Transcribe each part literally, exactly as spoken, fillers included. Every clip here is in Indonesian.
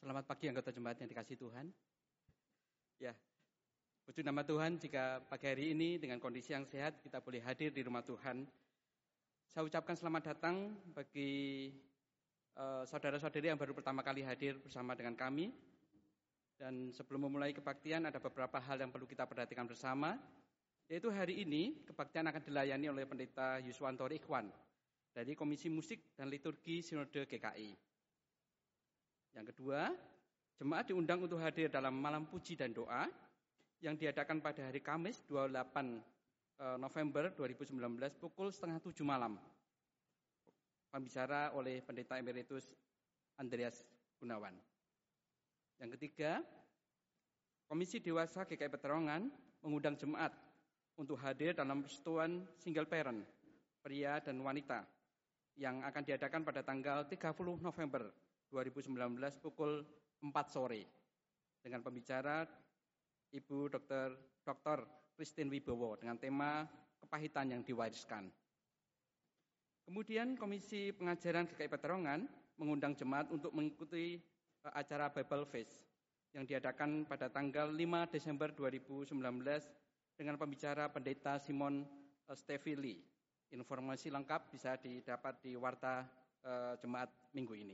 Selamat pagi anggota jemaat yang dikasihi Tuhan. Ya, puji nama Tuhan jika pagi hari ini dengan kondisi yang sehat kita boleh hadir di rumah Tuhan. Saya ucapkan selamat datang bagi uh, saudara-saudari yang baru pertama kali hadir bersama dengan kami. Dan sebelum memulai kebaktian ada beberapa hal yang perlu kita perhatikan bersama. Yaitu hari ini kebaktian akan dilayani oleh Pendeta Yuswanto Ikhwan dari Komisi Musik dan Liturgi Sinode G K I. Yang kedua, jemaat diundang untuk hadir dalam malam puji dan doa yang diadakan pada hari Kamis dua puluh delapan November dua ribu sembilan belas pukul setengah tujuh malam. Pembicara oleh Pendeta Emeritus Andreas Gunawan. Yang ketiga, Komisi Dewasa G K I Peterongan mengundang jemaat untuk hadir dalam persekutuan single parent, pria dan wanita, yang akan diadakan pada tanggal tiga puluh November dua ribu sembilan belas pukul empat sore dengan pembicara Ibu Dokter Doktor Christine Wibowo dengan tema kepahitan yang diwariskan. Kemudian Komisi Pengajaran G K I Peterongan mengundang jemaat untuk mengikuti acara Bible Fest yang diadakan pada tanggal lima Desember dua ribu sembilan belas dengan pembicara Pendeta Simon Stevili. Informasi lengkap bisa didapat di warta uh, jemaat minggu ini.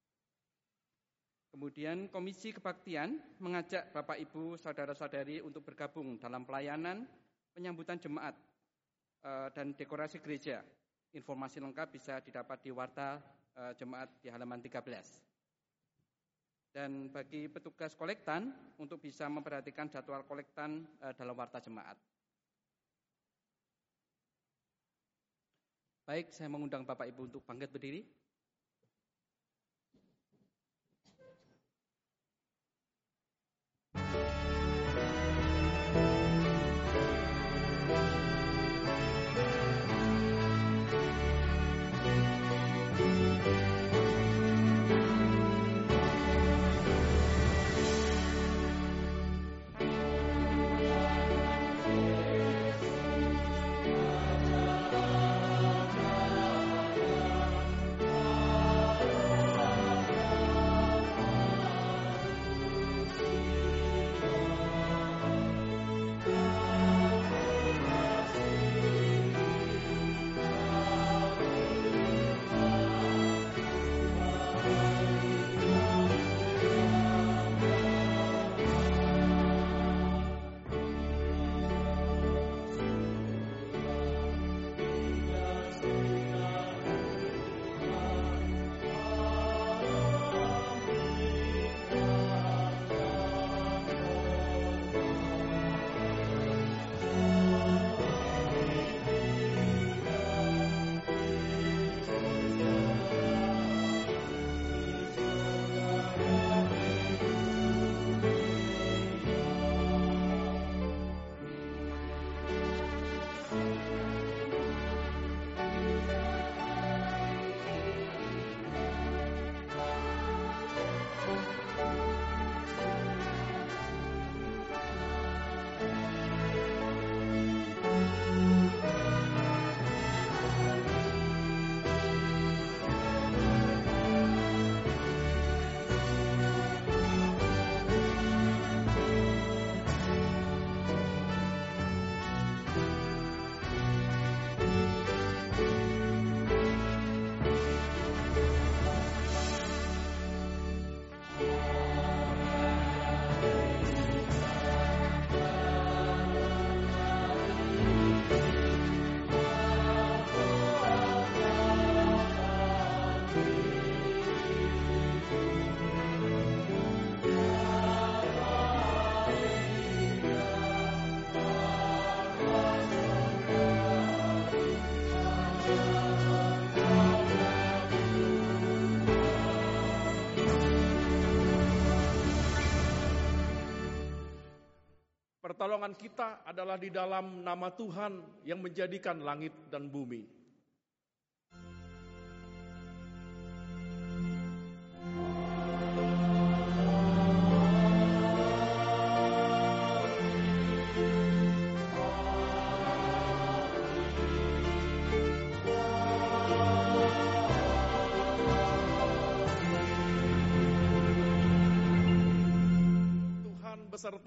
Kemudian Komisi Kebaktian mengajak Bapak Ibu Saudara-saudari untuk bergabung dalam pelayanan penyambutan jemaat uh, dan dekorasi gereja. Informasi lengkap bisa didapat di warta uh, jemaat di halaman tiga belas. Dan bagi petugas kolektan untuk bisa memperhatikan jadwal kolektan uh, dalam warta jemaat. Baik, saya mengundang Bapak Ibu untuk bangkit berdiri. Pertolongan kita adalah di dalam nama Tuhan yang menjadikan langit dan bumi.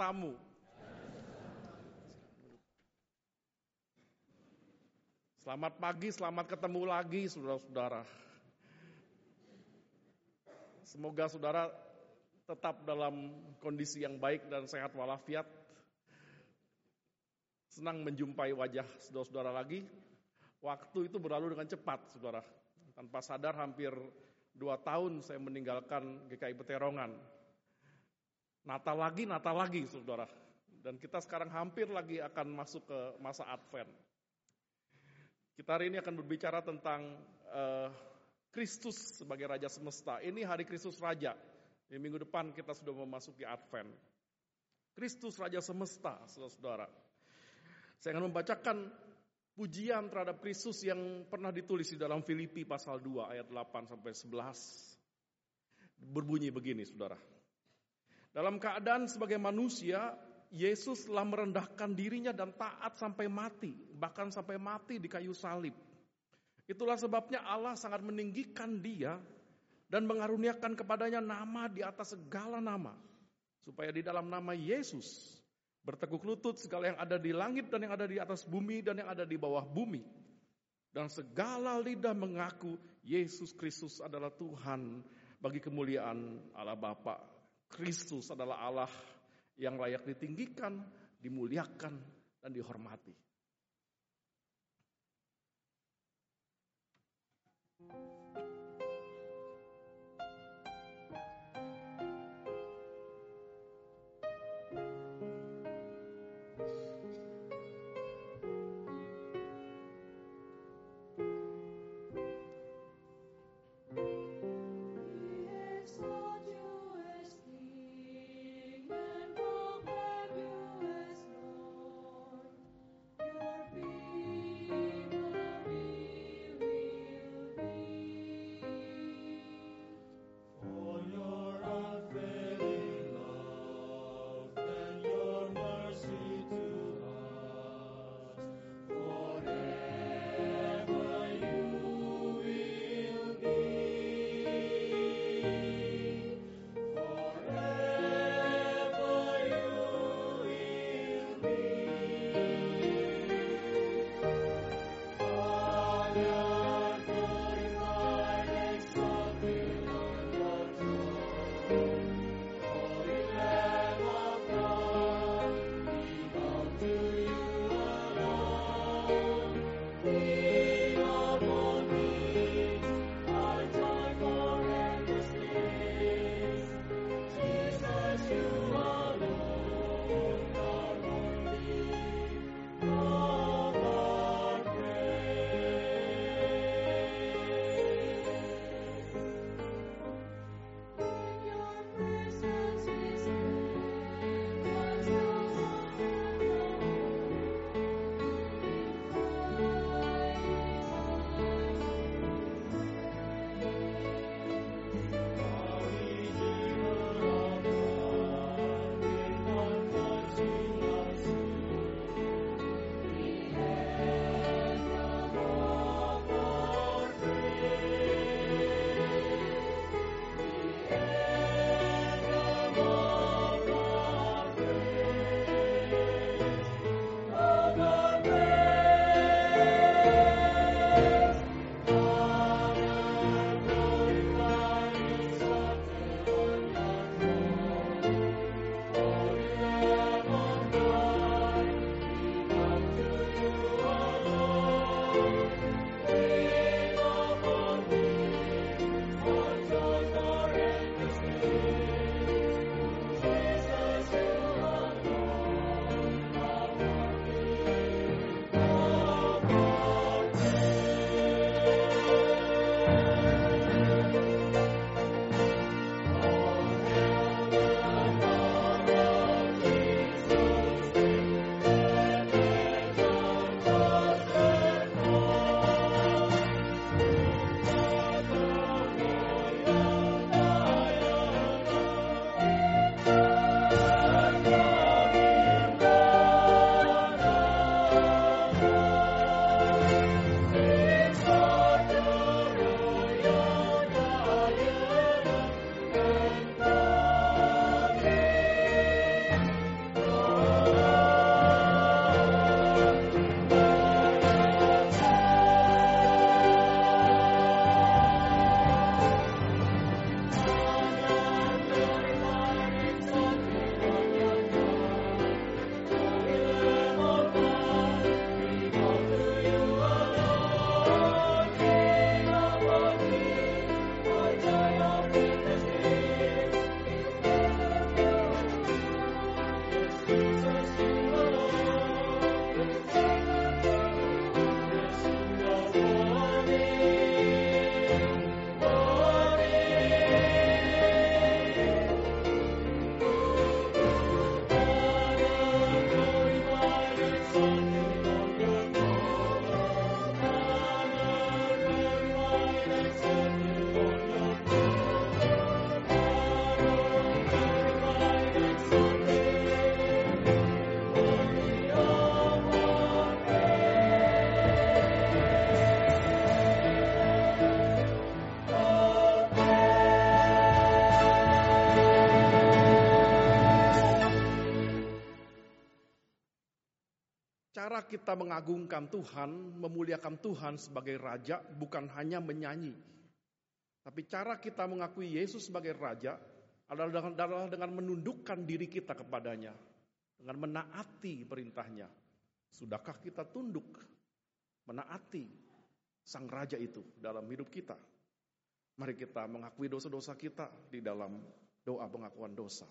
sertamu. Selamat pagi, selamat ketemu lagi saudara-saudara. Semoga saudara tetap dalam kondisi yang baik dan sehat walafiat. Senang menjumpai wajah saudara-saudara lagi. Waktu itu berlalu dengan cepat, saudara. Tanpa sadar hampir dua tahun saya meninggalkan G K I Peterongan. Natal lagi, Natal lagi, saudara. Dan kita sekarang hampir lagi akan masuk ke masa Advent. Kita hari ini akan berbicara tentang uh, Kristus sebagai Raja Semesta. Ini hari Kristus Raja. Di minggu depan kita sudah memasuki Advent. Kristus Raja Semesta, saudara-saudara. Saya akan membacakan pujian terhadap Kristus yang pernah ditulis di dalam Filipi pasal dua ayat delapan sampai sebelas. Berbunyi begini, saudara. Dalam keadaan sebagai manusia, Yesus telah merendahkan dirinya dan taat sampai mati, bahkan sampai mati di kayu salib. Itulah sebabnya Allah sangat meninggikan dia dan mengaruniakan kepadanya nama di atas segala nama, supaya di dalam nama Yesus bertekuk lutut segala yang ada di langit dan yang ada di atas bumi dan yang ada di bawah bumi. Dan segala lidah mengaku Yesus Kristus adalah Tuhan bagi kemuliaan Allah Bapa. Kristus adalah Allah yang layak ditinggikan, dimuliakan, dan dihormati. kita mengagungkan Tuhan, memuliakan Tuhan sebagai Raja bukan hanya menyanyi. Tapi cara kita mengakui Yesus sebagai Raja adalah dengan, dengan menundukkan diri kita kepadanya. Dengan menaati perintahnya. Sudahkah kita tunduk, menaati Sang Raja itu dalam hidup kita? Mari kita mengakui dosa-dosa kita di dalam doa pengakuan dosa.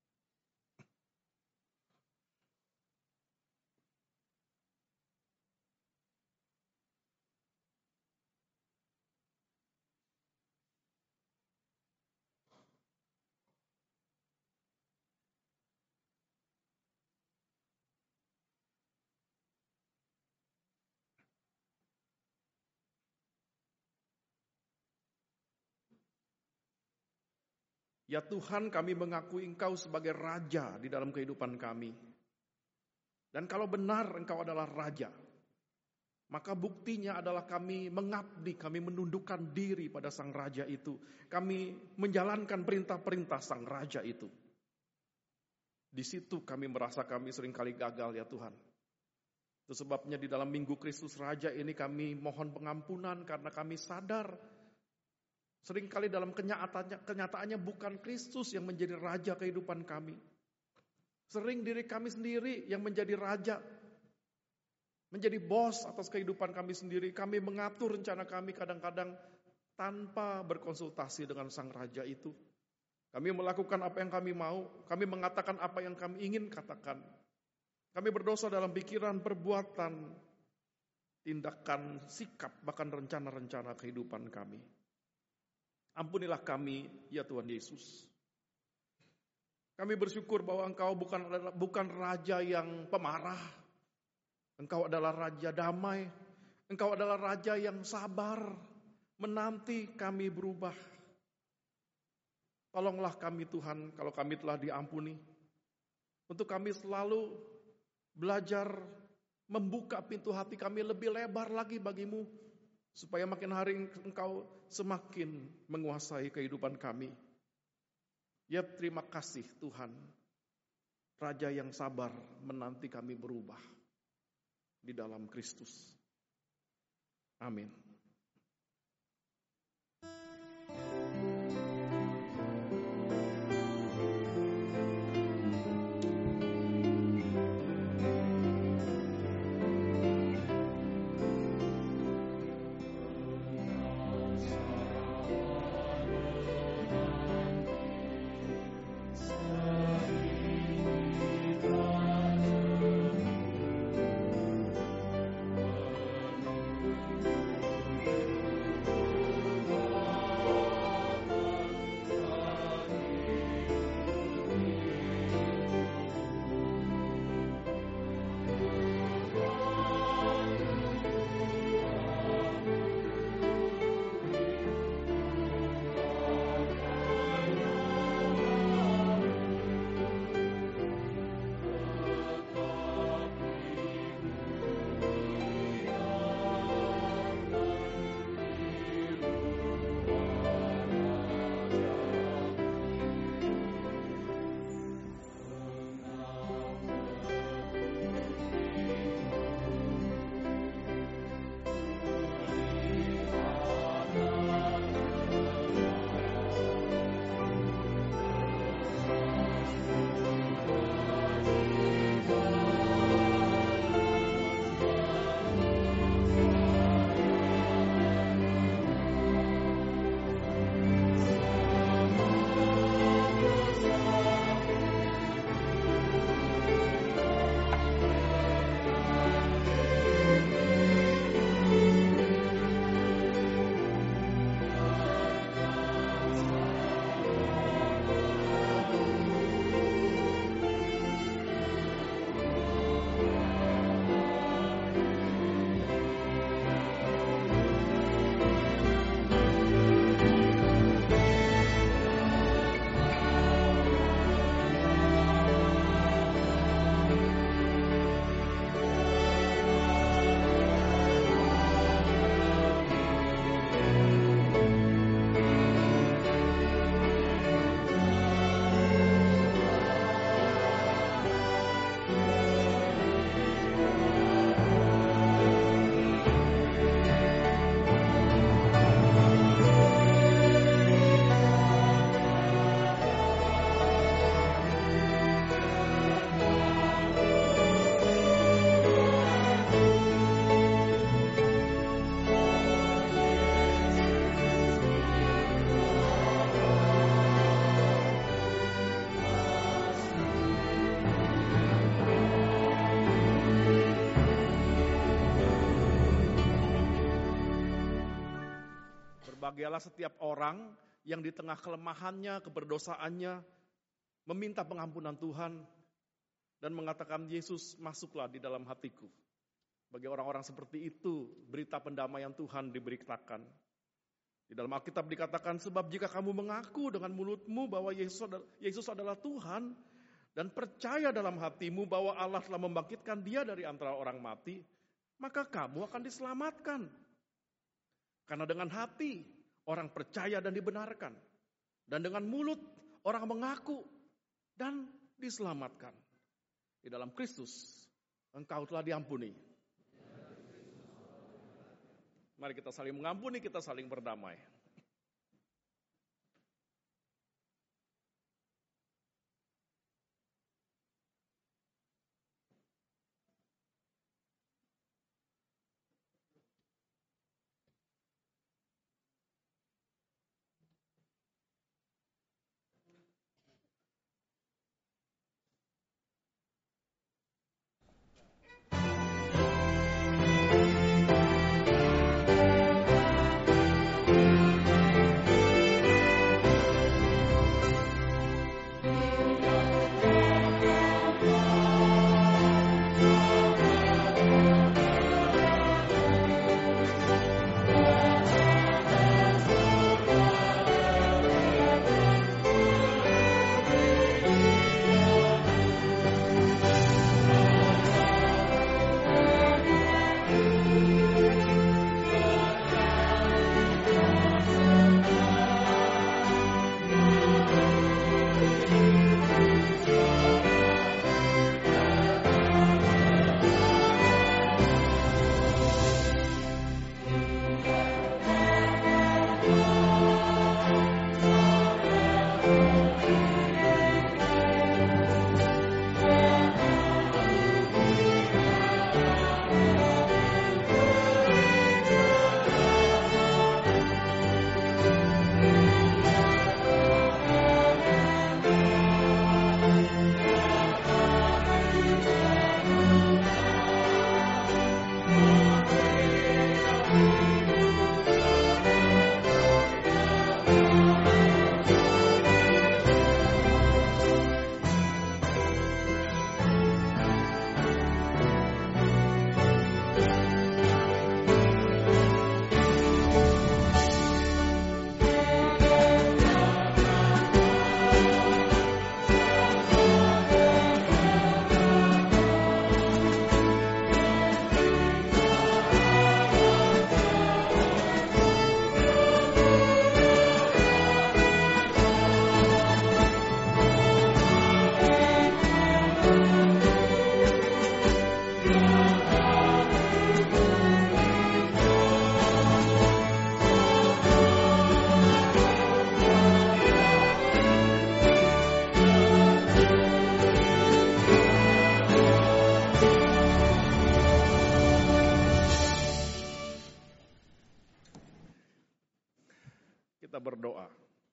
Ya Tuhan, kami mengakui Engkau sebagai Raja di dalam kehidupan kami. Dan kalau benar Engkau adalah Raja, maka buktinya adalah kami mengabdi, kami menundukkan diri pada Sang Raja itu. Kami menjalankan perintah-perintah Sang Raja itu. Di situ kami merasa kami seringkali gagal ya Tuhan. Itu sebabnya di dalam Minggu Kristus Raja ini kami mohon pengampunan karena kami sadar seringkali dalam kenyataannya, kenyataannya bukan Kristus yang menjadi Raja kehidupan kami. Sering diri kami sendiri yang menjadi Raja. Menjadi bos atas kehidupan kami sendiri. Kami mengatur rencana kami kadang-kadang tanpa berkonsultasi dengan Sang Raja itu. Kami melakukan apa yang kami mau. Kami mengatakan apa yang kami ingin katakan. Kami berdosa dalam pikiran, perbuatan, tindakan, sikap, bahkan rencana-rencana kehidupan kami. Ampunilah kami, ya Tuhan Yesus. Kami bersyukur bahwa Engkau bukan bukan Raja yang pemarah. Engkau adalah Raja damai. Engkau adalah Raja yang sabar, menanti kami berubah. Tolonglah kami Tuhan, kalau kami telah diampuni. Untuk kami selalu belajar membuka pintu hati kami lebih lebar lagi bagimu. Supaya makin hari Engkau semakin menguasai kehidupan kami. Ya terima kasih Tuhan. Raja yang sabar menanti kami berubah. Di dalam Kristus. Amin. Berbahagialah setiap orang yang di tengah kelemahannya, keberdosaannya, meminta pengampunan Tuhan, dan mengatakan, Yesus masuklah di dalam hatiku. Bagi orang-orang seperti itu, berita pendamaian Tuhan diberitakan. Di dalam Alkitab dikatakan, sebab jika kamu mengaku dengan mulutmu bahwa Yesus adalah, Yesus adalah Tuhan, dan percaya dalam hatimu bahwa Allah telah membangkitkan dia dari antara orang mati, maka kamu akan diselamatkan. Karena dengan hati orang percaya dan dibenarkan, dan dengan mulut orang mengaku dan diselamatkan. Di dalam Kristus engkau telah diampuni. Mari kita saling mengampuni, kita saling berdamai. Kita berdoa.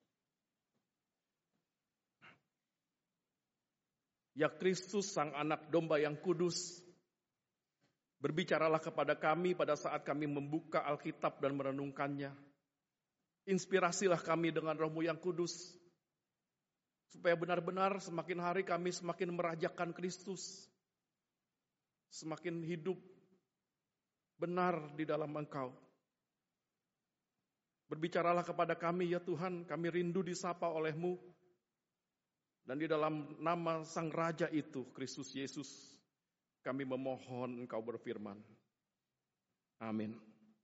Ya Kristus, Sang Anak Domba yang kudus, berbicaralah kepada kami pada saat kami membuka Alkitab dan merenungkannya. Inspirasilah kami dengan Roh-Mu yang kudus, supaya benar-benar semakin hari kami semakin merajakan Kristus, semakin hidup benar di dalam Engkau. Berbicaralah kepada kami ya Tuhan, kami rindu disapa oleh-Mu. Dan di dalam nama Sang Raja itu, Kristus Yesus, kami memohon Engkau berfirman. Amin.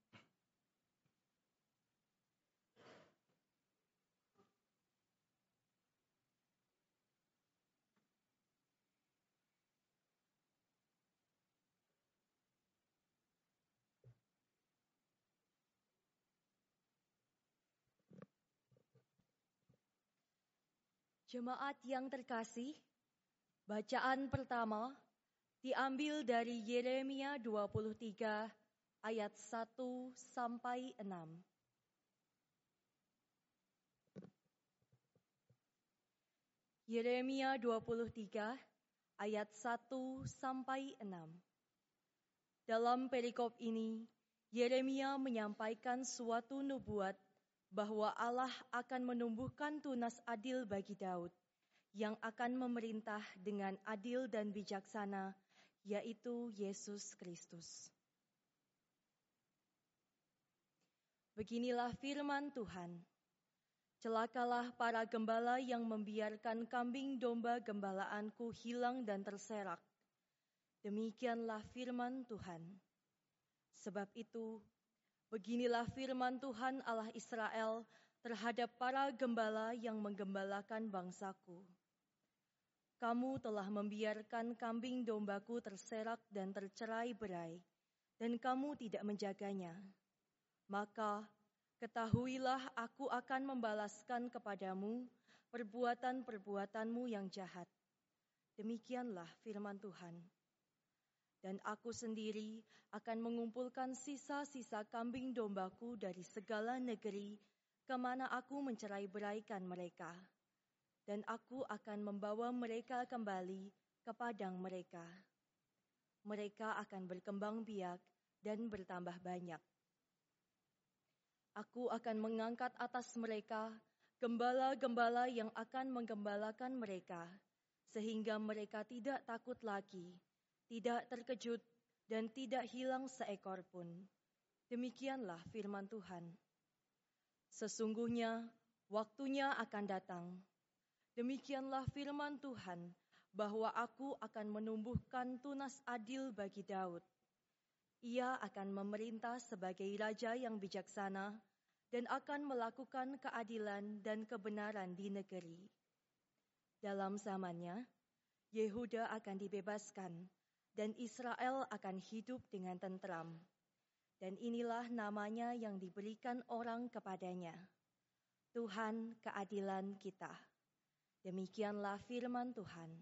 Jemaat yang terkasih, bacaan pertama diambil dari Yeremia dua puluh tiga ayat satu sampai enam. Yeremia dua puluh tiga ayat satu sampai enam. Dalam perikop ini, Yeremia menyampaikan suatu nubuat bahwa Allah akan menumbuhkan tunas adil bagi Daud, yang akan memerintah dengan adil dan bijaksana, yaitu Yesus Kristus. Beginilah firman Tuhan. Celakalah para gembala yang membiarkan kambing domba gembalaanku hilang dan terserak. Demikianlah firman Tuhan. Sebab itu, beginilah firman Tuhan Allah Israel terhadap para gembala yang menggembalakan bangsaku. Kamu telah membiarkan kambing dombaku terserak dan tercerai-berai, dan kamu tidak menjaganya. Maka ketahuilah aku akan membalaskan kepadamu perbuatan-perbuatanmu yang jahat. Demikianlah firman Tuhan. Dan aku sendiri akan mengumpulkan sisa-sisa kambing dombaku dari segala negeri kemana aku mencerai-beraikan mereka. Dan aku akan membawa mereka kembali ke padang mereka. Mereka akan berkembang biak dan bertambah banyak. Aku akan mengangkat atas mereka gembala-gembala yang akan menggembalakan mereka, sehingga mereka tidak takut lagi, tidak terkejut, dan tidak hilang seekor pun. Demikianlah firman Tuhan. Sesungguhnya waktunya akan datang. Demikianlah firman Tuhan, bahwa aku akan menumbuhkan tunas adil bagi Daud. Ia akan memerintah sebagai raja yang bijaksana dan akan melakukan keadilan dan kebenaran di negeri. Dalam zamannya, Yehuda akan dibebaskan dan Israel akan hidup dengan tentram. Dan inilah namanya yang diberikan orang kepadanya, Tuhan keadilan kita. Demikianlah firman Tuhan.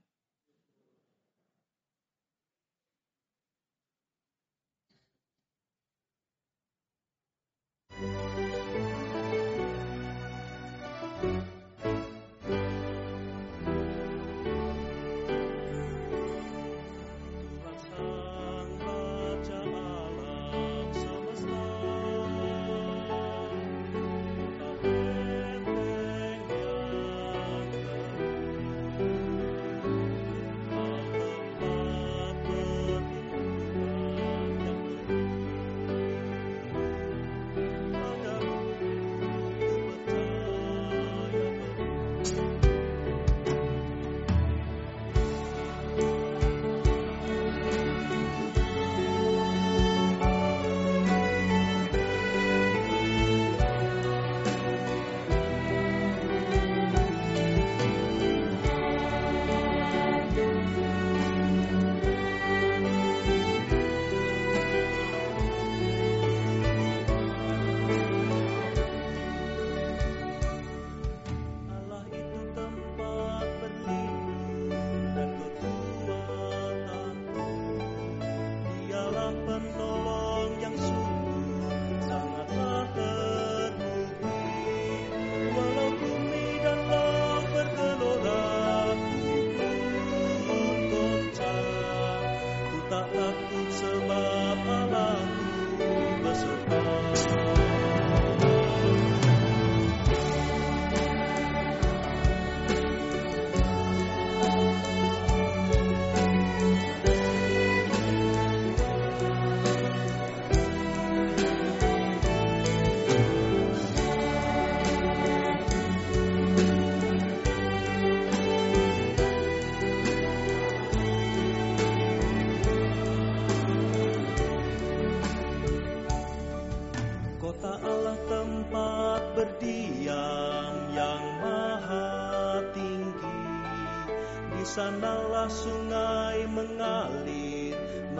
Sanalah sungai mengalir,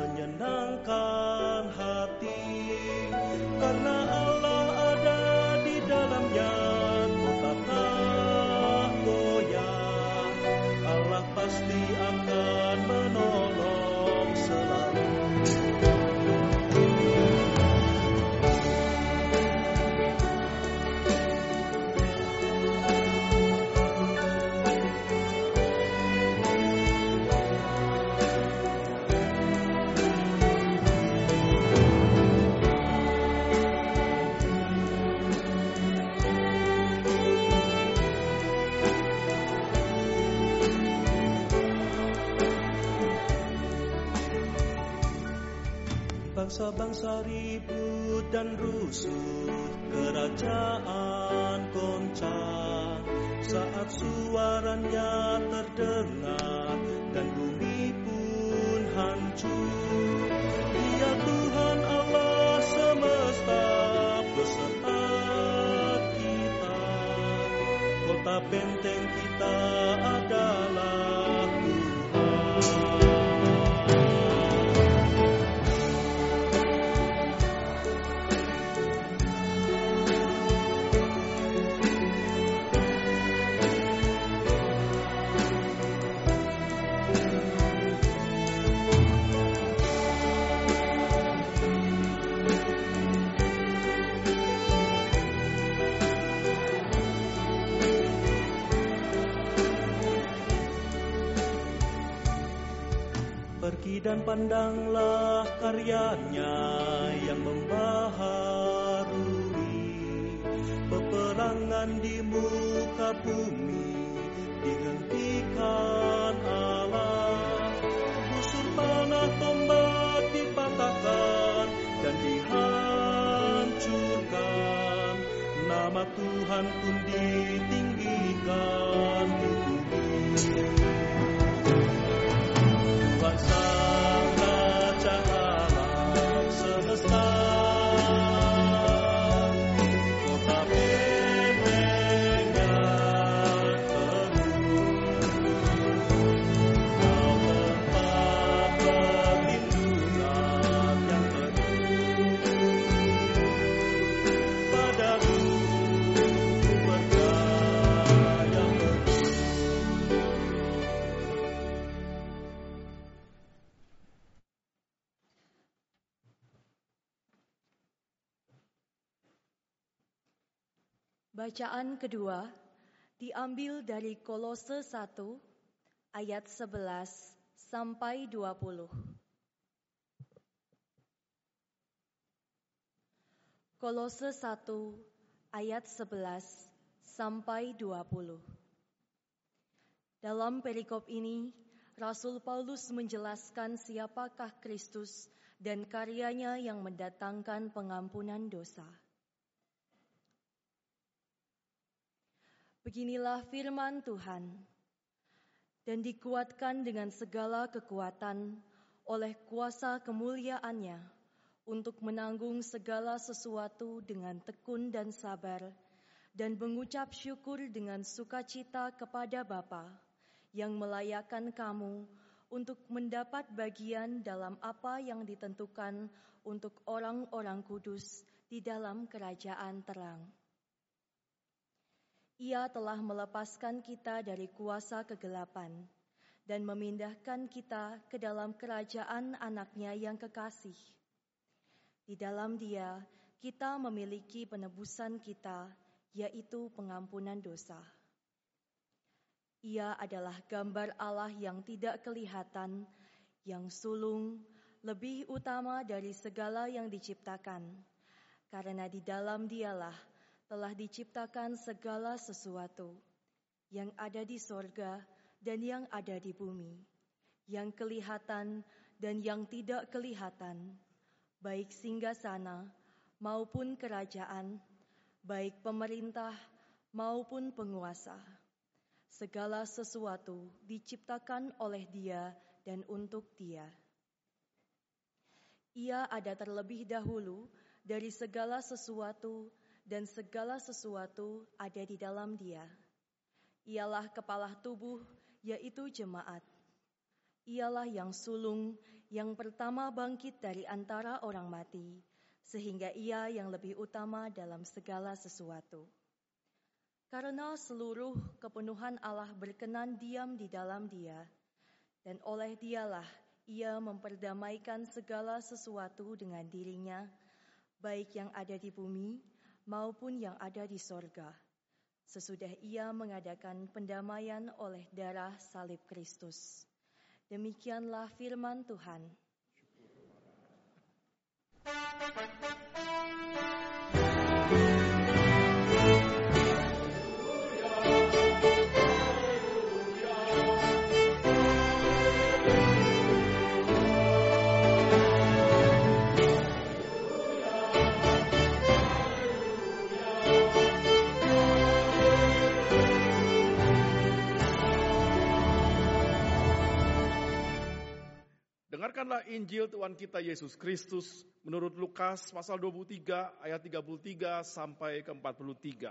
menyenangkan hati. Karena Allah ada di dalamnya, kota tak goyah. Allah pasti akan menolong selalu. Bangsa-bangsa ribut dan rusuh, kerajaan goncang saat suaranya terdengar dan bumi pun hancur. Dia Tuhan Allah semesta beserta kita, kota benteng kita adalah Tuhan. Pergi dan pandanglah karyanya yang membaharui, peperangan di muka bumi dihentikan Allah, busur panah tombak dipatahkan dan dihancurkan, nama Tuhan pun ditinggikan di bumi. Tuhan Sang Raja alam semesta, kota bentengnya teguh, Kau tempat perlindungan yang teguh, padamu percaya penuh. Bacaan kedua diambil dari Kolose satu ayat sebelas sampai dua puluh. Kolose satu ayat sebelas sampai dua puluh. Dalam perikop ini, Rasul Paulus menjelaskan siapakah Kristus dan karyanya yang mendatangkan pengampunan dosa. Beginilah firman Tuhan, dan dikuatkan dengan segala kekuatan oleh kuasa kemuliaannya untuk menanggung segala sesuatu dengan tekun dan sabar, dan mengucap syukur dengan sukacita kepada Bapa yang melayakkan kamu untuk mendapat bagian dalam apa yang ditentukan untuk orang-orang kudus di dalam kerajaan terang. Ia telah melepaskan kita dari kuasa kegelapan dan memindahkan kita ke dalam kerajaan anaknya yang kekasih. Di dalam Dia, kita memiliki penebusan kita, yaitu pengampunan dosa. Ia adalah gambar Allah yang tidak kelihatan, yang sulung, lebih utama dari segala yang diciptakan, karena di dalam Dialah telah diciptakan segala sesuatu, yang ada di sorga dan yang ada di bumi, yang kelihatan dan yang tidak kelihatan, baik singgasana maupun kerajaan, baik pemerintah maupun penguasa. Segala sesuatu diciptakan oleh Dia dan untuk Dia. Ia ada terlebih dahulu dari segala sesuatu, dan segala sesuatu ada di dalam Dia. Ialah kepala tubuh, yaitu jemaat. Ialah yang sulung, yang pertama bangkit dari antara orang mati, sehingga Ia yang lebih utama dalam segala sesuatu. Karena seluruh kepenuhan Allah berkenan diam di dalam Dia, dan oleh Dialah Ia memperdamaikan segala sesuatu dengan dirinya, baik yang ada di bumi maupun yang ada di sorga, sesudah Ia mengadakan pendamaian oleh darah salib Kristus. Demikianlah firman Tuhan. Injil Tuhan kita Yesus Kristus menurut Lukas pasal dua puluh tiga ayat tiga puluh tiga sampai ke empat puluh tiga.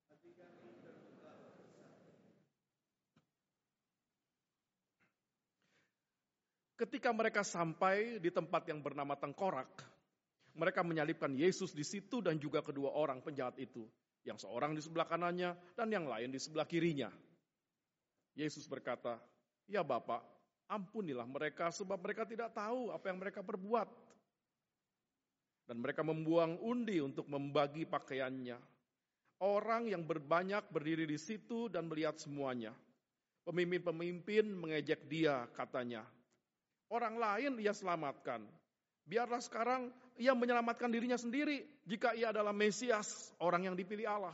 Ketika mereka sampai di tempat yang bernama Tengkorak, mereka menyalibkan Yesus di situ dan juga kedua orang penjahat itu, yang seorang di sebelah kanannya dan yang lain di sebelah kirinya. Yesus berkata, "Ya Bapa, ampunilah mereka sebab mereka tidak tahu apa yang mereka perbuat." Dan mereka membuang undi untuk membagi pakaiannya. Orang yang berbanyak berdiri di situ dan melihat semuanya. Pemimpin-pemimpin mengejek dia, katanya, "Orang lain ia selamatkan. Biarlah sekarang ia menyelamatkan dirinya sendiri jika ia adalah Mesias, orang yang dipilih Allah."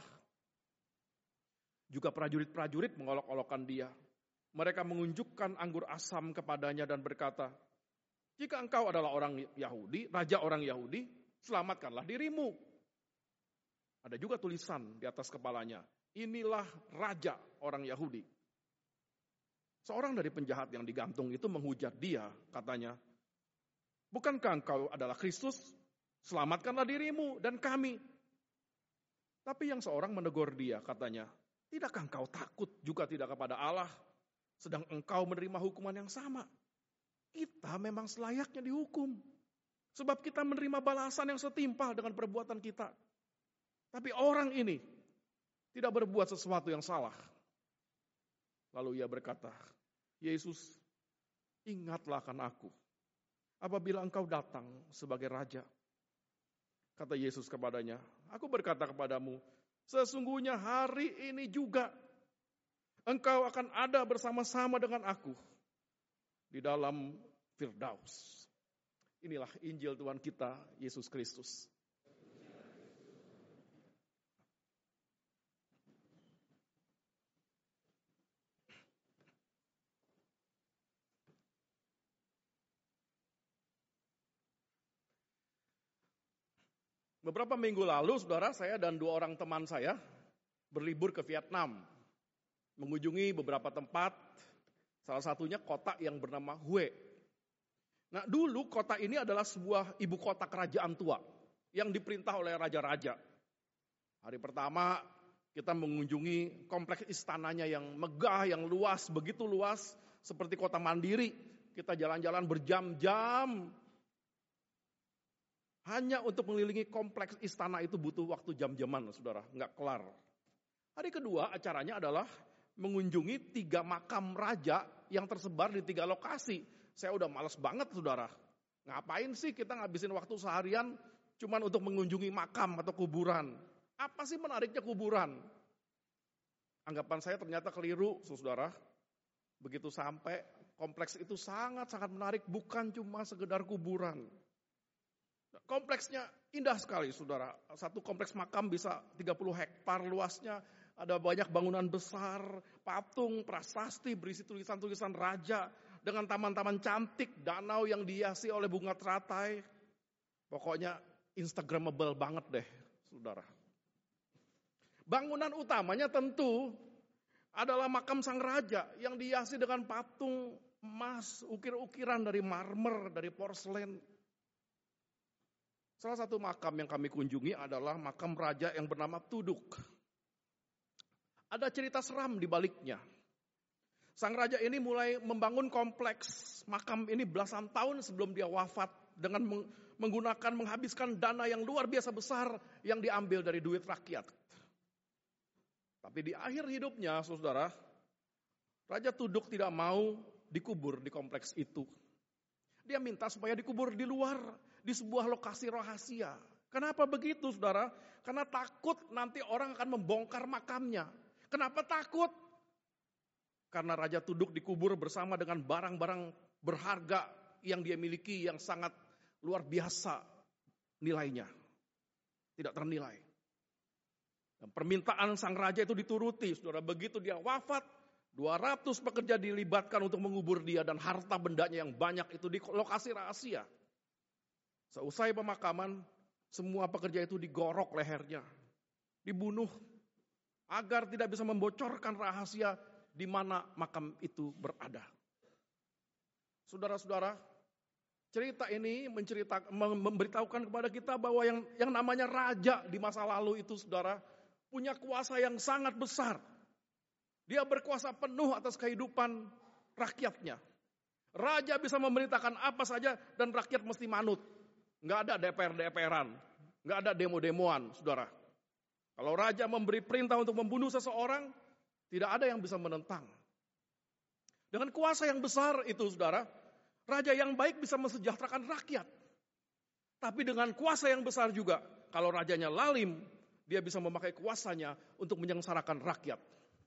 Juga prajurit-prajurit mengolok-olokkan dia. Mereka mengunjukkan anggur asam kepadanya dan berkata, "Jika engkau adalah orang Yahudi, raja orang Yahudi, selamatkanlah dirimu." Ada juga tulisan di atas kepalanya, "Inilah raja orang Yahudi." Seorang dari penjahat yang digantung itu menghujat dia, katanya, "Bukankah engkau adalah Kristus? Selamatkanlah dirimu dan kami." Tapi yang seorang menegur dia, katanya, "Tidakkah engkau takut juga tidak kepada Allah? Sedang engkau menerima hukuman yang sama. Kita memang selayaknya dihukum. Sebab kita menerima balasan yang setimpal dengan perbuatan kita. Tapi orang ini tidak berbuat sesuatu yang salah." Lalu ia berkata, "Yesus, ingatlah akan aku apabila engkau datang sebagai raja." Kata Yesus kepadanya, "Aku berkata kepadamu, sesungguhnya hari ini juga engkau akan ada bersama-sama dengan aku di dalam Firdaus." Inilah Injil Tuhan kita, Yesus Kristus. Beberapa minggu lalu, saudara, saya dan dua orang teman saya berlibur ke Vietnam, mengunjungi beberapa tempat, salah satunya kota yang bernama Hue. Nah, dulu kota ini adalah sebuah ibu kota kerajaan tua yang diperintah oleh raja-raja. Hari pertama kita mengunjungi kompleks istananya yang megah, yang luas, begitu luas seperti kota mandiri. Kita jalan-jalan berjam-jam. Hanya untuk mengelilingi kompleks istana itu butuh waktu jam-jaman, saudara, nggak kelar. Hari kedua acaranya adalah mengunjungi tiga makam raja yang tersebar di tiga lokasi. Saya udah males banget, saudara. Ngapain sih kita ngabisin waktu seharian cuman untuk mengunjungi makam atau kuburan? Apa sih menariknya kuburan? Anggapan saya ternyata keliru, saudara. Begitu sampai, kompleks itu sangat-sangat menarik, bukan cuma sekedar kuburan. Kompleksnya indah sekali, saudara. Satu kompleks makam bisa tiga puluh hektar luasnya. Ada banyak bangunan besar, patung, prasasti berisi tulisan-tulisan raja. Dengan taman-taman cantik, danau yang dihiasi oleh bunga teratai. Pokoknya instagramable banget deh, saudara. Bangunan utamanya tentu adalah makam sang raja yang dihiasi dengan patung emas, ukir-ukiran dari marmer, dari porselen. Salah satu makam yang kami kunjungi adalah makam raja yang bernama Tuduk. Ada cerita seram di baliknya. Sang raja ini mulai membangun kompleks makam ini belasan tahun sebelum dia wafat dengan menggunakan, menghabiskan dana yang luar biasa besar yang diambil dari duit rakyat. Tapi di akhir hidupnya, saudara, Raja Tuduk tidak mau dikubur di kompleks itu. Dia minta supaya dikubur di luar, di sebuah lokasi rahasia. Kenapa begitu, saudara? Karena takut nanti orang akan membongkar makamnya. Kenapa takut? Karena Raja Tuduk dikubur bersama dengan barang-barang berharga yang dia miliki yang sangat luar biasa nilainya. Tidak ternilai. Dan permintaan sang raja itu dituruti, saudara. Begitu dia wafat, dua ratus pekerja dilibatkan untuk mengubur dia dan harta bendanya yang banyak itu di lokasi rahasia. Seusai pemakaman, semua pekerja itu digorok lehernya, dibunuh, agar tidak bisa membocorkan rahasia di mana makam itu berada. Saudara-saudara, Cerita ini menceritakan, memberitahukan kepada kita bahwa yang yang namanya raja di masa lalu itu, saudara, punya kuasa yang sangat besar. Dia berkuasa penuh atas kehidupan rakyatnya. Raja bisa memerintahkan apa saja dan rakyat mesti manut. Nggak ada D P R-D P R-an, nggak ada demo-demoan, saudara. Kalau raja memberi perintah untuk membunuh seseorang, tidak ada yang bisa menentang. Dengan kuasa yang besar itu, saudara, raja yang baik bisa mensejahterakan rakyat. Tapi dengan kuasa yang besar juga, kalau rajanya lalim, dia bisa memakai kuasanya untuk menyengsarakan rakyat.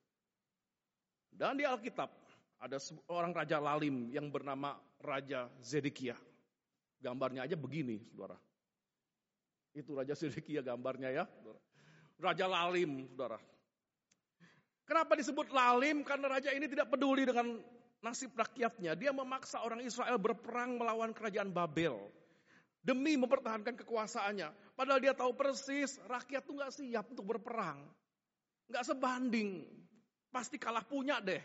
Dan di Alkitab, ada seorang raja lalim yang bernama Raja Zedekia. Gambarnya aja begini, saudara. Itu Raja Zedekia gambarnya ya. Saudara. Raja lalim, saudara. Kenapa disebut lalim? Karena raja ini tidak peduli dengan nasib rakyatnya. Dia memaksa orang Israel berperang melawan kerajaan Babel. Demi mempertahankan kekuasaannya. Padahal dia tahu persis rakyat tuh gak siap untuk berperang. Gak sebanding. Pasti kalah punya deh.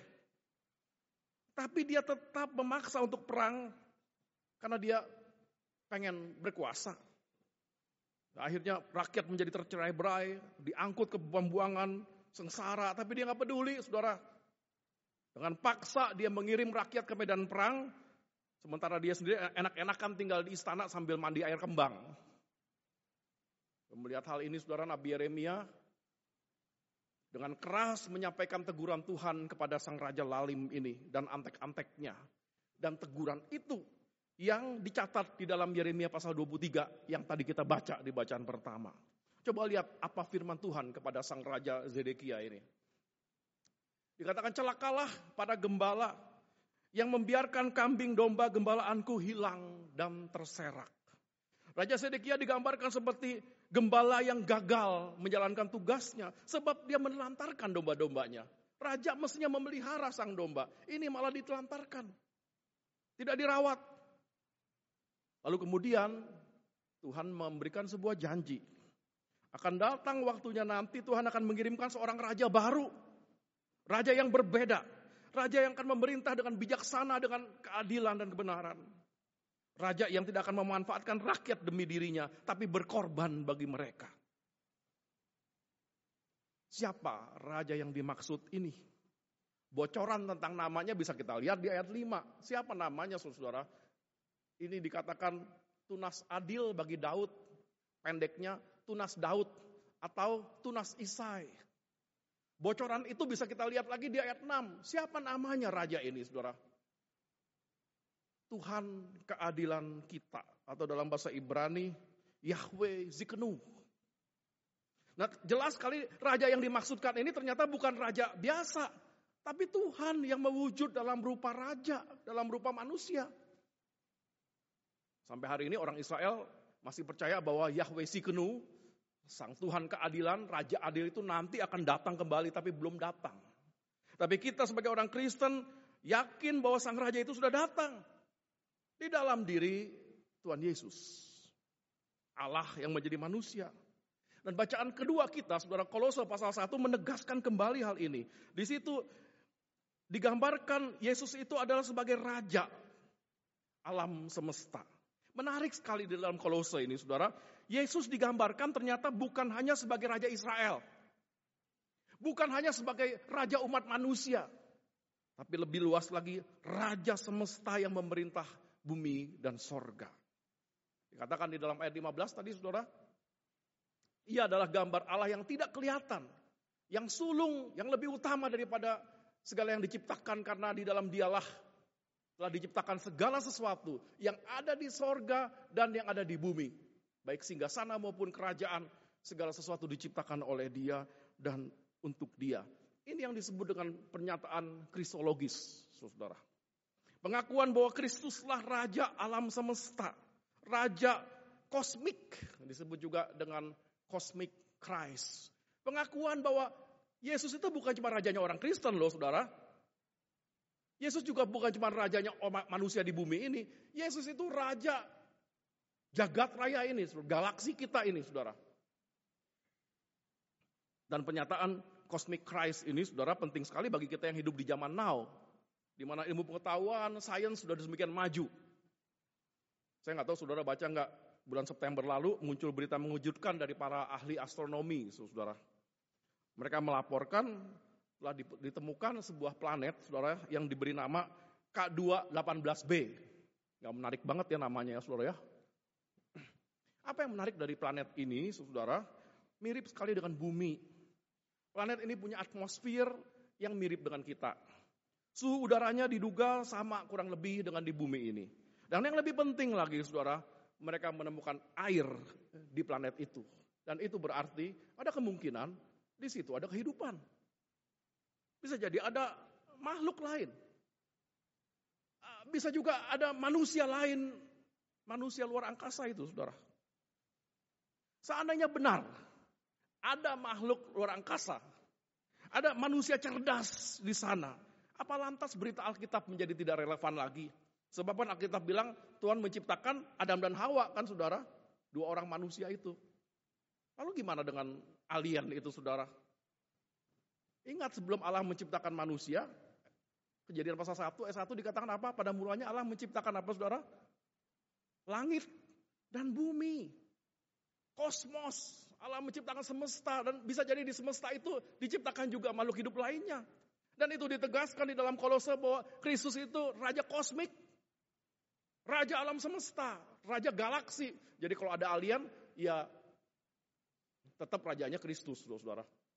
Tapi dia tetap memaksa untuk perang. Karena dia pengen berkuasa. Nah, akhirnya rakyat menjadi tercerai-berai, diangkut ke pembuangan, sengsara, tapi dia nggak peduli, saudara. Dengan paksa dia mengirim rakyat ke medan perang, sementara dia sendiri enak-enakan tinggal di istana sambil mandi air kembang. Melihat hal ini, saudara, Nabi Yeremia dengan keras menyampaikan teguran Tuhan kepada sang raja lalim ini dan antek-anteknya. Dan teguran itu yang dicatat di dalam Yeremia pasal dua puluh tiga yang tadi kita baca di bacaan pertama. Coba lihat apa firman Tuhan kepada sang raja Zedekia ini. Dikatakan, celakalah pada gembala yang membiarkan kambing domba gembalaanku hilang dan terserak. Raja Zedekia digambarkan seperti gembala yang gagal menjalankan tugasnya sebab dia menelantarkan domba-dombanya. Raja mestinya memelihara sang domba, ini malah ditelantarkan. Tidak dirawat. Lalu kemudian Tuhan memberikan sebuah janji. Akan datang waktunya nanti Tuhan akan mengirimkan seorang raja baru. Raja yang berbeda. Raja yang akan memerintah dengan bijaksana, dengan keadilan dan kebenaran. Raja yang tidak akan memanfaatkan rakyat demi dirinya, tapi berkorban bagi mereka. Siapa raja yang dimaksud ini? Bocoran tentang namanya bisa kita lihat di ayat lima. Siapa namanya, saudara? Ini dikatakan tunas adil bagi Daud, pendeknya tunas Daud atau tunas Isai. Bocoran itu bisa kita lihat lagi di ayat enam. Siapa namanya raja ini, saudara? Tuhan keadilan kita, atau dalam bahasa Ibrani, Yahweh Zikenu. Nah, jelas sekali raja yang dimaksudkan ini ternyata bukan raja biasa, tapi Tuhan yang mewujud dalam rupa raja, dalam rupa manusia. Sampai hari ini orang Israel masih percaya bahwa Yahweh Zikenu, sang Tuhan keadilan, Raja adil itu nanti akan datang kembali, tapi belum datang. Tapi kita sebagai orang Kristen yakin bahwa sang Raja itu sudah datang. Di dalam diri Tuhan Yesus. Allah yang menjadi manusia. Dan bacaan kedua kita, saudara, Kolose pasal satu menegaskan kembali hal ini. Di situ digambarkan Yesus itu adalah sebagai Raja alam semesta. Menarik sekali di dalam Kolose ini, saudara. Yesus digambarkan ternyata bukan hanya sebagai Raja Israel. Bukan hanya sebagai Raja umat manusia. Tapi lebih luas lagi, Raja semesta yang memerintah bumi dan sorga. Dikatakan di dalam ayat lima belas tadi, saudara. Ia adalah gambar Allah yang tidak kelihatan. Yang sulung, yang lebih utama daripada segala yang diciptakan. Karena di dalam dialah telah diciptakan segala sesuatu yang ada di sorga dan yang ada di bumi. Baik singgasana maupun kerajaan, segala sesuatu diciptakan oleh Dia dan untuk Dia. Ini yang disebut dengan pernyataan kristologis, saudara. Pengakuan bahwa Kristuslah Raja alam semesta, Raja kosmik, disebut juga dengan cosmic Christ. Pengakuan bahwa Yesus itu bukan cuma rajanya orang Kristen loh, saudara. Yesus juga bukan cuma rajanya manusia di bumi ini. Yesus itu raja jagat raya ini, galaksi kita ini, saudara. Dan pernyataan cosmic Christ ini, saudara, penting sekali bagi kita yang hidup di zaman now. Di mana ilmu pengetahuan, sains sudah demikian maju. Saya nggak tahu saudara baca nggak, bulan September lalu muncul berita mengejutkan dari para ahli astronomi, saudara. Mereka melaporkan telah ditemukan sebuah planet, saudara, yang diberi nama K dua delapan belas b. Nggak menarik banget ya namanya ya, saudara ya. Apa yang menarik dari planet ini, saudara? Mirip sekali dengan bumi. Planet ini punya atmosfer yang mirip dengan kita. Suhu udaranya diduga sama kurang lebih dengan di bumi ini. Dan yang lebih penting lagi, saudara, mereka menemukan air di planet itu. Dan itu berarti ada kemungkinan di situ ada kehidupan. Bisa jadi ada makhluk lain. Bisa juga ada manusia lain, manusia luar angkasa itu, saudara. Seandainya benar, ada makhluk luar angkasa, ada manusia cerdas di sana, apa lantas berita Alkitab menjadi tidak relevan lagi? Sebab kan Alkitab bilang Tuhan menciptakan Adam dan Hawa kan, saudara, dua orang manusia itu. Lalu gimana dengan alien itu, saudara? Ingat sebelum Allah menciptakan manusia, Kejadian pasal satu ayat satu dikatakan apa? Pada mulanya Allah menciptakan apa, saudara? Langit dan bumi. Kosmos. Allah menciptakan semesta. Dan bisa jadi di semesta itu diciptakan juga makhluk hidup lainnya. Dan itu ditegaskan di dalam Kolose bahwa Kristus itu Raja Kosmik. Raja alam semesta. Raja galaksi. Jadi kalau ada alien, ya tetap rajanya Kristus, saudara.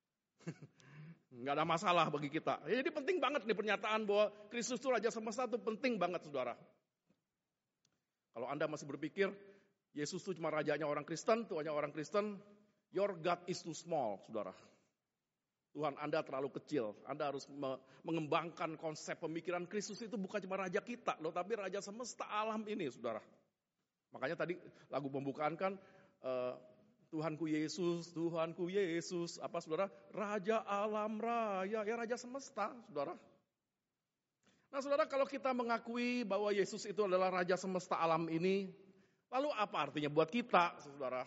Nggak ada masalah bagi kita. Jadi penting banget nih pernyataan bahwa Kristus itu Raja semesta itu penting banget, saudara. Kalau Anda masih berpikir Yesus itu cuma rajanya orang Kristen, Tuhannya orang Kristen, your God is too small, saudara. Tuhan Anda terlalu kecil. Anda harus me- mengembangkan konsep pemikiran Kristus itu bukan cuma raja kita, loh, tapi raja semesta alam ini, saudara. Makanya tadi lagu pembukaan kan, uh, Tuhanku Yesus, Tuhanku Yesus, apa saudara? Raja alam raya, ya raja semesta, saudara. Nah saudara, kalau kita mengakui bahwa Yesus itu adalah raja semesta alam ini, lalu apa artinya buat kita, saudara?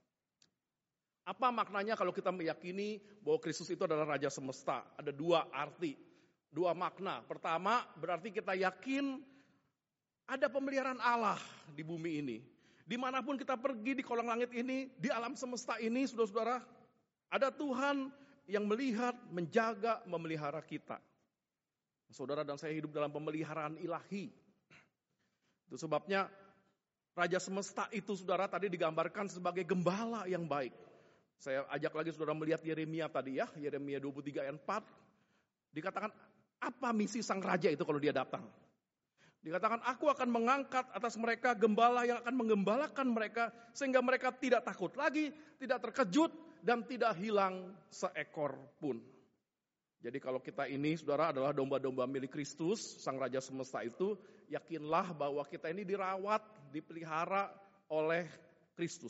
Apa maknanya kalau kita meyakini bahwa Kristus itu adalah raja semesta? Ada dua arti, dua makna. Pertama, berarti kita yakin ada pemeliharaan Allah di bumi ini. Dimanapun kita pergi di kolong langit ini, di alam semesta ini, saudara-saudara, ada Tuhan yang melihat, menjaga, memelihara kita. Saudara dan saya hidup dalam pemeliharaan ilahi. Itu sebabnya Raja semesta itu, saudara, tadi digambarkan sebagai gembala yang baik. Saya ajak lagi saudara melihat Yeremia tadi ya, Yeremia dua puluh tiga ayat empat. Dikatakan, apa misi sang raja itu kalau dia datang? Dikatakan, aku akan mengangkat atas mereka gembala yang akan menggembalakan mereka, sehingga mereka tidak takut lagi, tidak terkejut, dan tidak hilang seekor pun. Jadi kalau kita ini, saudara, adalah domba-domba milik Kristus, sang Raja semesta itu, yakinlah bahwa kita ini dirawat, dipelihara oleh Kristus.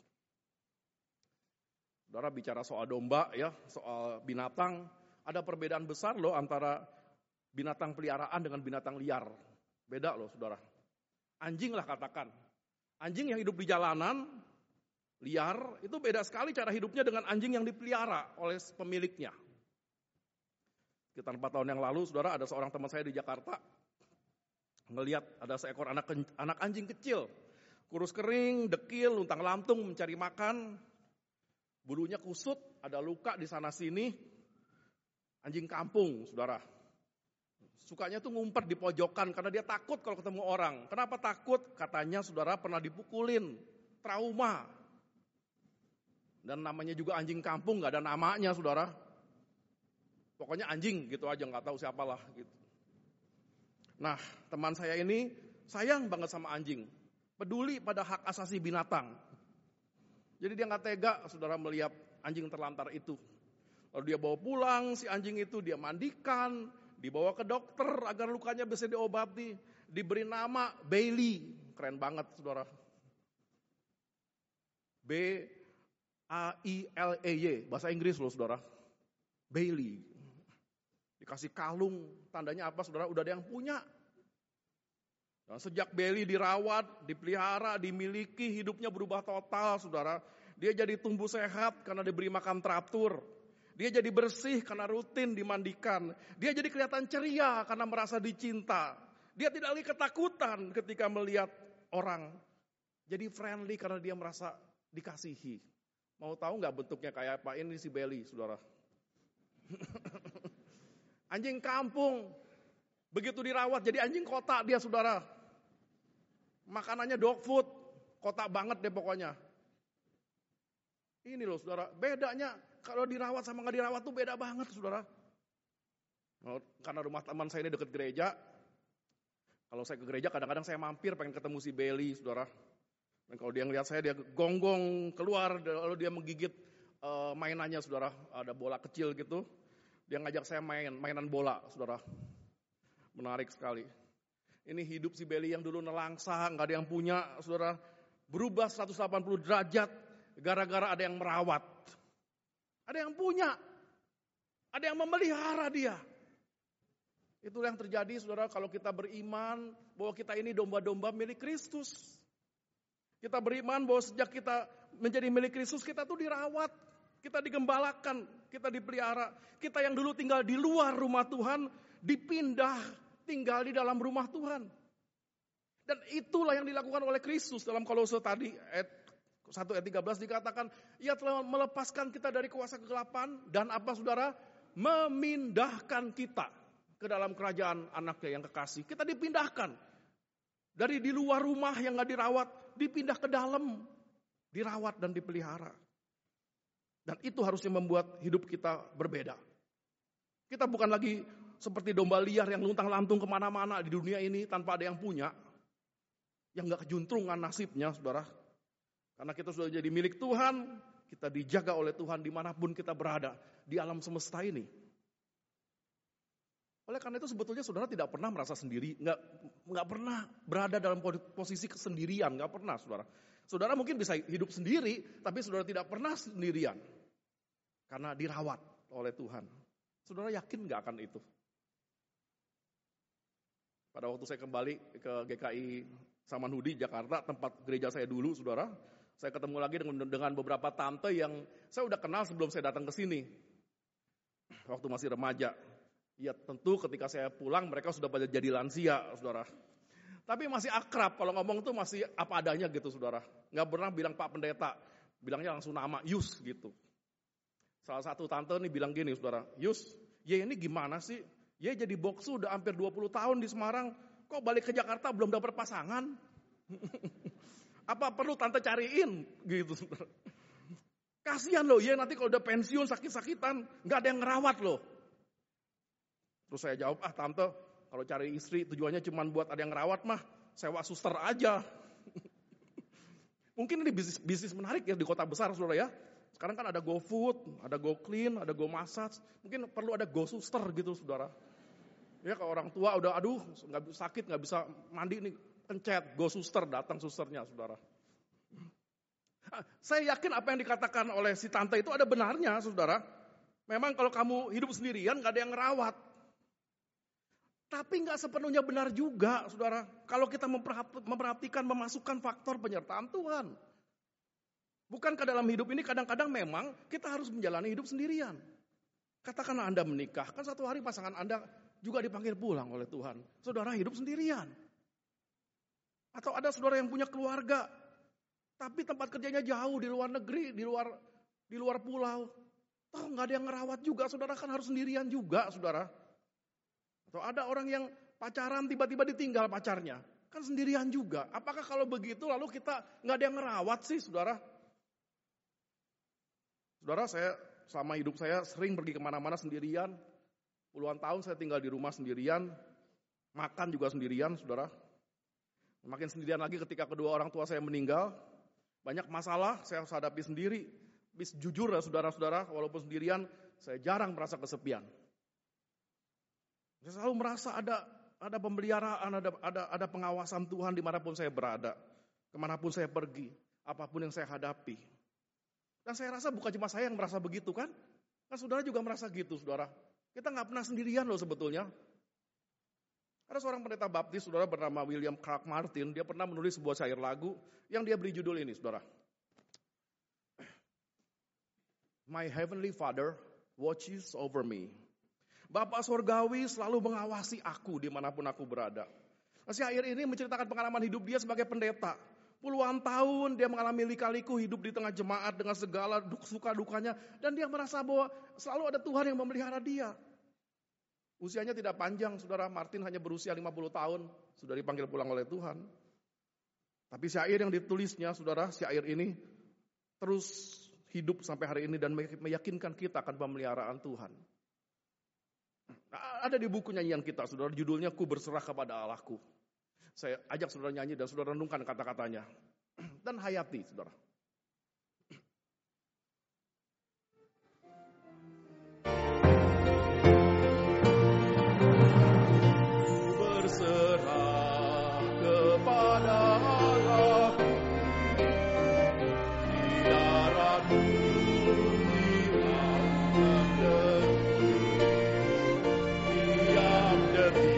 Saudara bicara soal domba, ya, soal binatang, ada perbedaan besar loh antara binatang peliharaan dengan binatang liar. Beda loh, saudara. Anjing lah katakan. Anjing yang hidup di jalanan, liar, itu beda sekali cara hidupnya dengan anjing yang dipelihara oleh pemiliknya. Sekitar empat tahun yang lalu, saudara, ada seorang teman saya di Jakarta, ngelihat ada seekor anak anak anjing kecil, kurus kering, dekil, luntang lantung, mencari makan, bulunya kusut, ada luka di sana sini, anjing kampung, saudara. Sukanya tuh ngumpet di pojokan karena dia takut kalau ketemu orang. Kenapa takut? Katanya saudara pernah dipukulin, trauma. Dan namanya juga anjing kampung, gak ada namanya, saudara. Pokoknya anjing gitu aja, gak tahu siapalah gitu. Nah, teman saya ini sayang banget sama anjing. Peduli pada hak asasi binatang. Jadi dia gak tega, saudara, melihat anjing terlantar itu. Lalu dia bawa pulang si anjing itu, dia mandikan, dibawa ke dokter agar lukanya bisa diobati. Diberi nama Bailey. Keren banget, saudara. B A I L E Y. Bahasa Inggris loh, saudara. Bailey. Dikasih kalung. Tandanya apa, saudara? Udah ada yang punya. Dan sejak Bailey dirawat, dipelihara, dimiliki, hidupnya berubah total, saudara. Dia jadi tumbuh sehat karena diberi makan teratur. Dia jadi bersih karena rutin dimandikan. Dia jadi kelihatan ceria karena merasa dicinta. Dia tidak lagi ketakutan ketika melihat orang Jadi friendly karena dia merasa dikasihi. Mau tahu nggak bentuknya kayak apa? Ini si Belly, saudara. Anjing kampung. Begitu dirawat jadi anjing kota dia, saudara. Makanannya dog food. Kota banget deh pokoknya. Ini loh saudara, bedanya kalau dirawat sama nggak dirawat tuh beda banget saudara. Karena rumah teman saya ini dekat gereja. Kalau saya ke gereja kadang-kadang saya mampir pengen ketemu si Belly saudara. Dan kalau dia ngeliat saya dia gonggong keluar lalu dia menggigit uh, mainannya saudara. Ada bola kecil gitu. Dia ngajak saya main, mainan bola saudara. Menarik sekali. Ini hidup si Belly yang dulu nelangsa, nggak ada yang punya saudara. Berubah seratus delapan puluh derajat gara-gara ada yang merawat. Ada yang punya. Ada yang memelihara dia. Itulah yang terjadi saudara kalau kita beriman bahwa kita ini domba-domba milik Kristus. Kita beriman bahwa sejak kita menjadi milik Kristus kita tuh dirawat. Kita digembalakan, kita dipelihara. Kita yang dulu tinggal di luar rumah Tuhan dipindah tinggal di dalam rumah Tuhan. Dan itulah yang dilakukan oleh Kristus dalam Kolose tadi ayat satu ayat tiga belas dikatakan ia telah melepaskan kita dari kuasa kegelapan dan apa saudara? Memindahkan kita ke dalam kerajaan anaknya yang kekasih. Kita dipindahkan. Dari di luar rumah yang gak dirawat, dipindah ke dalam. Dirawat dan dipelihara. Dan itu harusnya membuat hidup kita berbeda. Kita bukan lagi seperti domba liar yang luntang-lantung kemana-mana di dunia ini tanpa ada yang punya. Yang gak kejuntrungan nasibnya, saudara. Karena kita sudah jadi milik Tuhan, kita dijaga oleh Tuhan dimanapun kita berada di alam semesta ini. Oleh karena itu sebetulnya saudara tidak pernah merasa sendiri, nggak nggak pernah berada dalam posisi kesendirian, nggak pernah saudara. Saudara mungkin bisa hidup sendiri, tapi saudara tidak pernah sendirian karena dirawat oleh Tuhan. Saudara yakin nggak akan itu? Pada waktu saya kembali ke G K I Samanhudi Jakarta, tempat gereja saya dulu, saudara, saya ketemu lagi dengan, dengan beberapa tante yang saya udah kenal sebelum saya datang ke sini, waktu masih remaja. Ya tentu ketika saya pulang mereka sudah pada jadi lansia, saudara. Tapi masih akrab, kalau ngomong tuh masih apa adanya gitu, saudara. Nggak pernah bilang Pak Pendeta, bilangnya langsung nama, Yus gitu. Salah satu tante nih bilang gini, saudara, Yus, ya ini gimana sih? Ya jadi boksu udah hampir dua puluh tahun di Semarang, kok balik ke Jakarta belum dapat pasangan? Apa perlu tante cariin? Gitu, saudara. Kasihan loh, ya nanti kalau udah pensiun sakit-sakitan, nggak ada yang ngerawat loh. Terus saya jawab, ah tante, kalau cari istri tujuannya cuma buat ada yang ngerawat mah, sewa suster aja. Mungkin ini bisnis, bisnis menarik ya di kota besar saudara ya. Sekarang kan ada GoFood, ada GoClean, ada GoMassage. Mungkin perlu ada GoSuster gitu saudara. Ya kalau orang tua udah aduh nggak sakit nggak bisa mandi nih, pencet GoSuster, datang susternya saudara. Saya yakin apa yang dikatakan oleh si tante itu ada benarnya saudara. Memang kalau kamu hidup sendirian nggak ada yang ngerawat. Tapi nggak sepenuhnya benar juga, saudara. Kalau kita memperhatikan, memasukkan faktor penyertaan Tuhan. Bukankah dalam hidup ini kadang-kadang memang kita harus menjalani hidup sendirian. Katakanlah Anda menikah, kan satu hari pasangan Anda juga dipanggil pulang oleh Tuhan. Saudara hidup sendirian. Atau ada saudara yang punya keluarga, tapi tempat kerjanya jauh di luar negeri, di luar di luar pulau. Toh nggak ada yang ngerawat juga, saudara kan harus sendirian juga, saudara. Atau ada orang yang pacaran tiba-tiba ditinggal pacarnya. Kan sendirian juga. Apakah kalau begitu lalu kita nggak ada yang ngerawat sih saudara? Saudara saya selama hidup saya sering pergi kemana-mana sendirian. Puluhan tahun saya tinggal di rumah sendirian. Makan juga sendirian saudara. Makin sendirian lagi ketika kedua orang tua saya meninggal. Banyak masalah saya harus hadapi sendiri. Bis jujur ya saudara-saudara, walaupun sendirian saya jarang merasa kesepian. Saya selalu merasa ada ada pemeliharaan, ada ada ada pengawasan Tuhan dimanapun saya berada, kemanapun saya pergi, apapun yang saya hadapi. Dan saya rasa bukan cuma saya yang merasa begitu kan? Kan saudara juga merasa gitu, saudara. Kita nggak pernah sendirian loh sebetulnya. Ada seorang pendeta baptis, saudara bernama William Clark Martin, dia pernah menulis sebuah syair lagu yang dia beri judul ini, saudara. My heavenly Father watches over me. Bapak Surgawi selalu mengawasi aku dimanapun aku berada. Nah, syair ini menceritakan pengalaman hidup dia sebagai pendeta. Puluhan tahun dia mengalami lika-liku hidup di tengah jemaat dengan segala suka dukanya. Dan dia merasa bahwa selalu ada Tuhan yang memelihara dia. Usianya tidak panjang, saudara. Martin hanya berusia lima puluh tahun. Sudah dipanggil pulang oleh Tuhan. Tapi syair yang ditulisnya, saudara, syair ini terus hidup sampai hari ini dan meyakinkan kita akan pemeliharaan Tuhan. Ada di buku nyanyian kita, saudara, judulnya Ku Berserah Kepada Allahku. Saya ajak saudara nyanyi dan saudara renungkan kata-katanya. Dan hayati, saudara. Ku berserah kepada Allahku, di daratku, di lautan negeri, tiap detik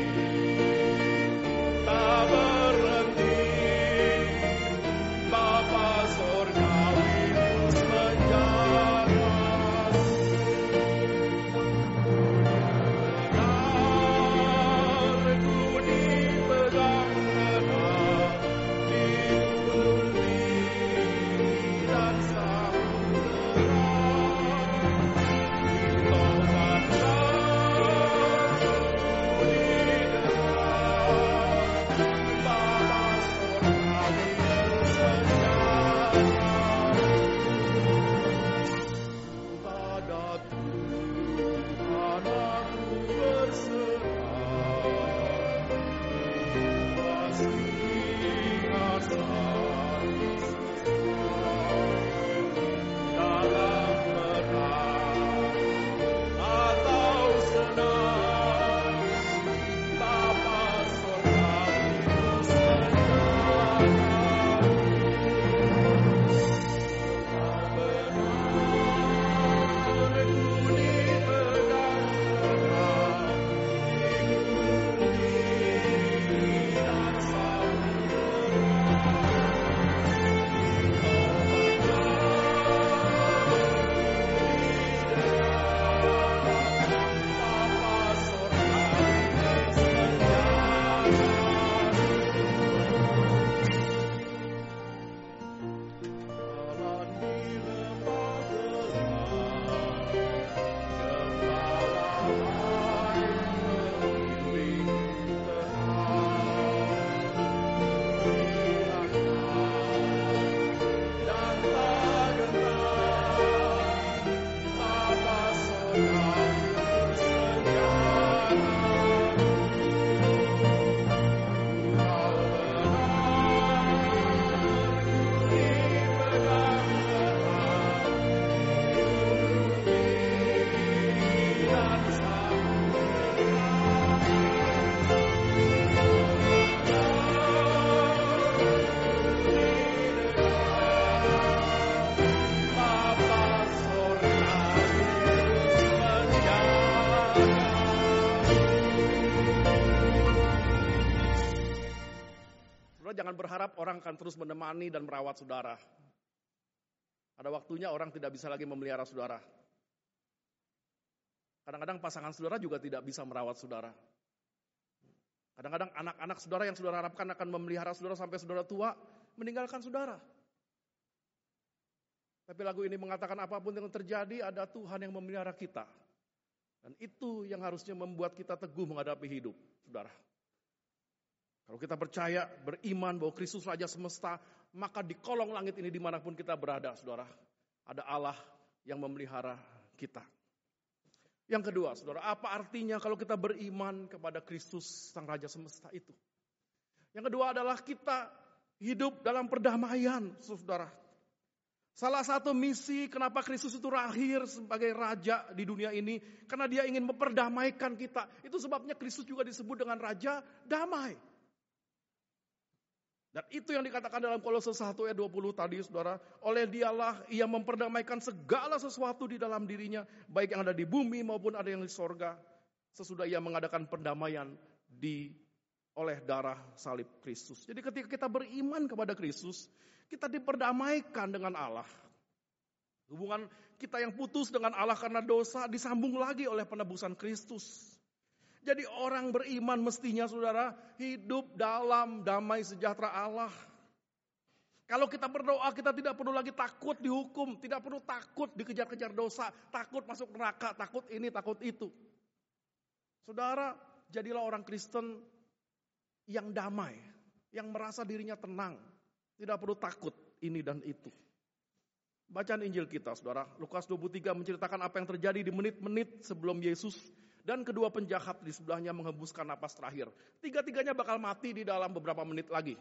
tak berhenti, Bapa Sorgawi terus menjaga. Benarku dipegang erat di gunung tinggi dan samudera, tobat dan Jangan berharap orang akan terus menemani dan merawat saudara. Ada waktunya orang tidak bisa lagi memelihara saudara. Kadang-kadang pasangan saudara juga tidak bisa merawat saudara. Kadang-kadang anak-anak saudara yang saudara harapkan akan memelihara saudara sampai saudara tua, meninggalkan saudara. Tapi lagu ini mengatakan apapun yang terjadi, ada Tuhan yang memelihara kita. Dan itu yang harusnya membuat kita teguh menghadapi hidup, saudara. Kalau kita percaya, beriman bahwa Kristus Raja Semesta, maka di kolong langit ini dimanapun kita berada, saudara, ada Allah yang memelihara kita. Yang kedua, saudara, apa artinya kalau kita beriman kepada Kristus Sang Raja Semesta itu? Yang kedua adalah kita hidup dalam perdamaian, saudara. Salah satu misi kenapa Kristus itu lahir sebagai Raja di dunia ini, karena Dia ingin memperdamaikan kita. Itu sebabnya Kristus juga disebut dengan Raja Damai. Dan itu yang dikatakan dalam Kolose satu ayat dua puluh tadi, saudara. Oleh Dialah ia memperdamaikan segala sesuatu di dalam dirinya, baik yang ada di bumi maupun ada yang di sorga. Sesudah ia mengadakan perdamaian di oleh darah salib Kristus. Jadi ketika kita beriman kepada Kristus, kita diperdamaikan dengan Allah. Hubungan kita yang putus dengan Allah karena dosa disambung lagi oleh penebusan Kristus. Jadi orang beriman mestinya, saudara, hidup dalam damai sejahtera Allah. Kalau kita berdoa, kita tidak perlu lagi takut dihukum, tidak perlu takut dikejar-kejar dosa, takut masuk neraka, takut ini, takut itu. Saudara, jadilah orang Kristen yang damai, yang merasa dirinya tenang, tidak perlu takut ini dan itu. Bacaan Injil kita, saudara, Lukas dua puluh tiga menceritakan apa yang terjadi di menit-menit sebelum Yesus dan kedua penjahat di sebelahnya menghembuskan napas terakhir. Tiga-tiganya bakal mati di dalam beberapa menit lagi.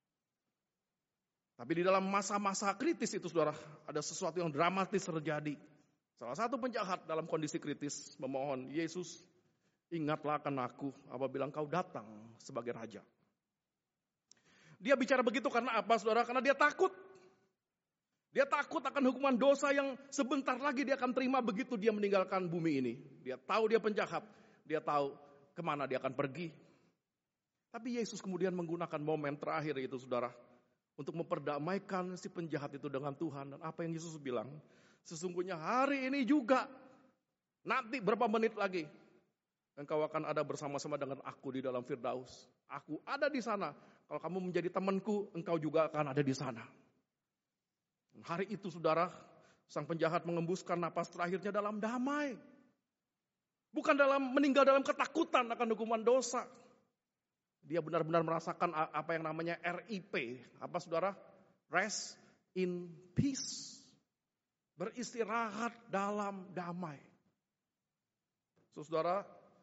Tapi di dalam masa-masa kritis itu, saudara, ada sesuatu yang dramatis terjadi. Salah satu penjahat dalam kondisi kritis memohon, Yesus, ingatlah akan aku apabila engkau datang sebagai raja. Dia bicara begitu karena apa, saudara? Karena dia takut. Dia takut akan hukuman dosa yang sebentar lagi dia akan terima begitu dia meninggalkan bumi ini. Dia tahu dia penjahat. Dia tahu kemana dia akan pergi. Tapi Yesus kemudian menggunakan momen terakhir itu, saudara, untuk memperdamaikan si penjahat itu dengan Tuhan. Dan apa yang Yesus bilang? Sesungguhnya hari ini juga, nanti berapa menit lagi, engkau akan ada bersama-sama dengan aku di dalam Firdaus. Aku ada di sana. Kalau kamu menjadi temanku, engkau juga akan ada di sana. Dan hari itu, saudara, sang penjahat mengembuskan napas terakhirnya dalam damai. Bukan dalam meninggal dalam ketakutan akan hukuman dosa. Dia benar-benar merasakan apa yang namanya R I P. Apa, saudara? Rest in peace. Beristirahat dalam damai. So, saudara,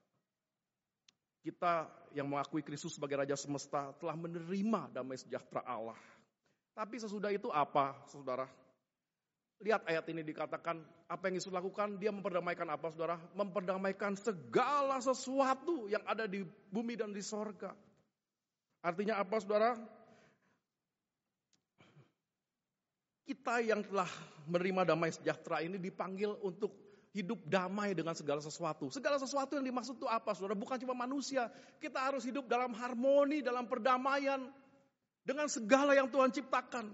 kita yang mengakui Kristus sebagai Raja Semesta telah menerima damai sejahtera Allah. Tapi sesudah itu apa, saudara? Lihat ayat ini dikatakan, apa yang Yesus lakukan? Dia memperdamaikan apa, saudara? Memperdamaikan segala sesuatu yang ada di bumi dan di sorga. Artinya apa, saudara? Kita yang telah menerima damai sejahtera ini dipanggil untuk hidup damai dengan segala sesuatu. Segala sesuatu yang dimaksud itu apa, saudara? Bukan cuma manusia. Kita harus hidup dalam harmoni, dalam perdamaian dengan segala yang Tuhan ciptakan.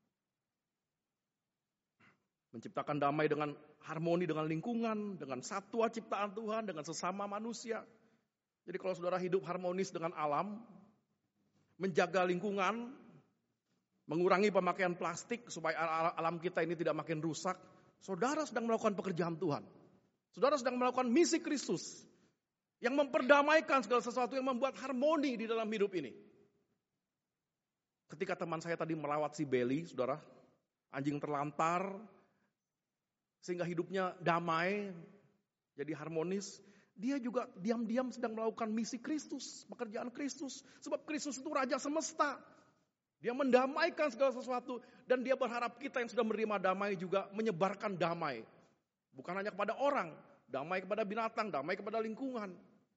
Menciptakan damai dengan harmoni dengan lingkungan, dengan satwa ciptaan Tuhan, dengan sesama manusia. Jadi kalau saudara hidup harmonis dengan alam, menjaga lingkungan, mengurangi pemakaian plastik supaya alam kita ini tidak makin rusak, saudara sedang melakukan pekerjaan Tuhan. Saudara sedang melakukan misi Kristus yang memperdamaikan segala sesuatu, yang membuat harmoni di dalam hidup ini. Ketika teman saya tadi merawat si Belly, saudara, anjing terlantar, sehingga hidupnya damai, jadi harmonis. Dia juga diam-diam sedang melakukan misi Kristus, pekerjaan Kristus. Sebab Kristus itu Raja Semesta. Dia mendamaikan segala sesuatu. Dan dia berharap kita yang sudah menerima damai juga menyebarkan damai. Bukan hanya kepada orang, damai kepada binatang, damai kepada lingkungan.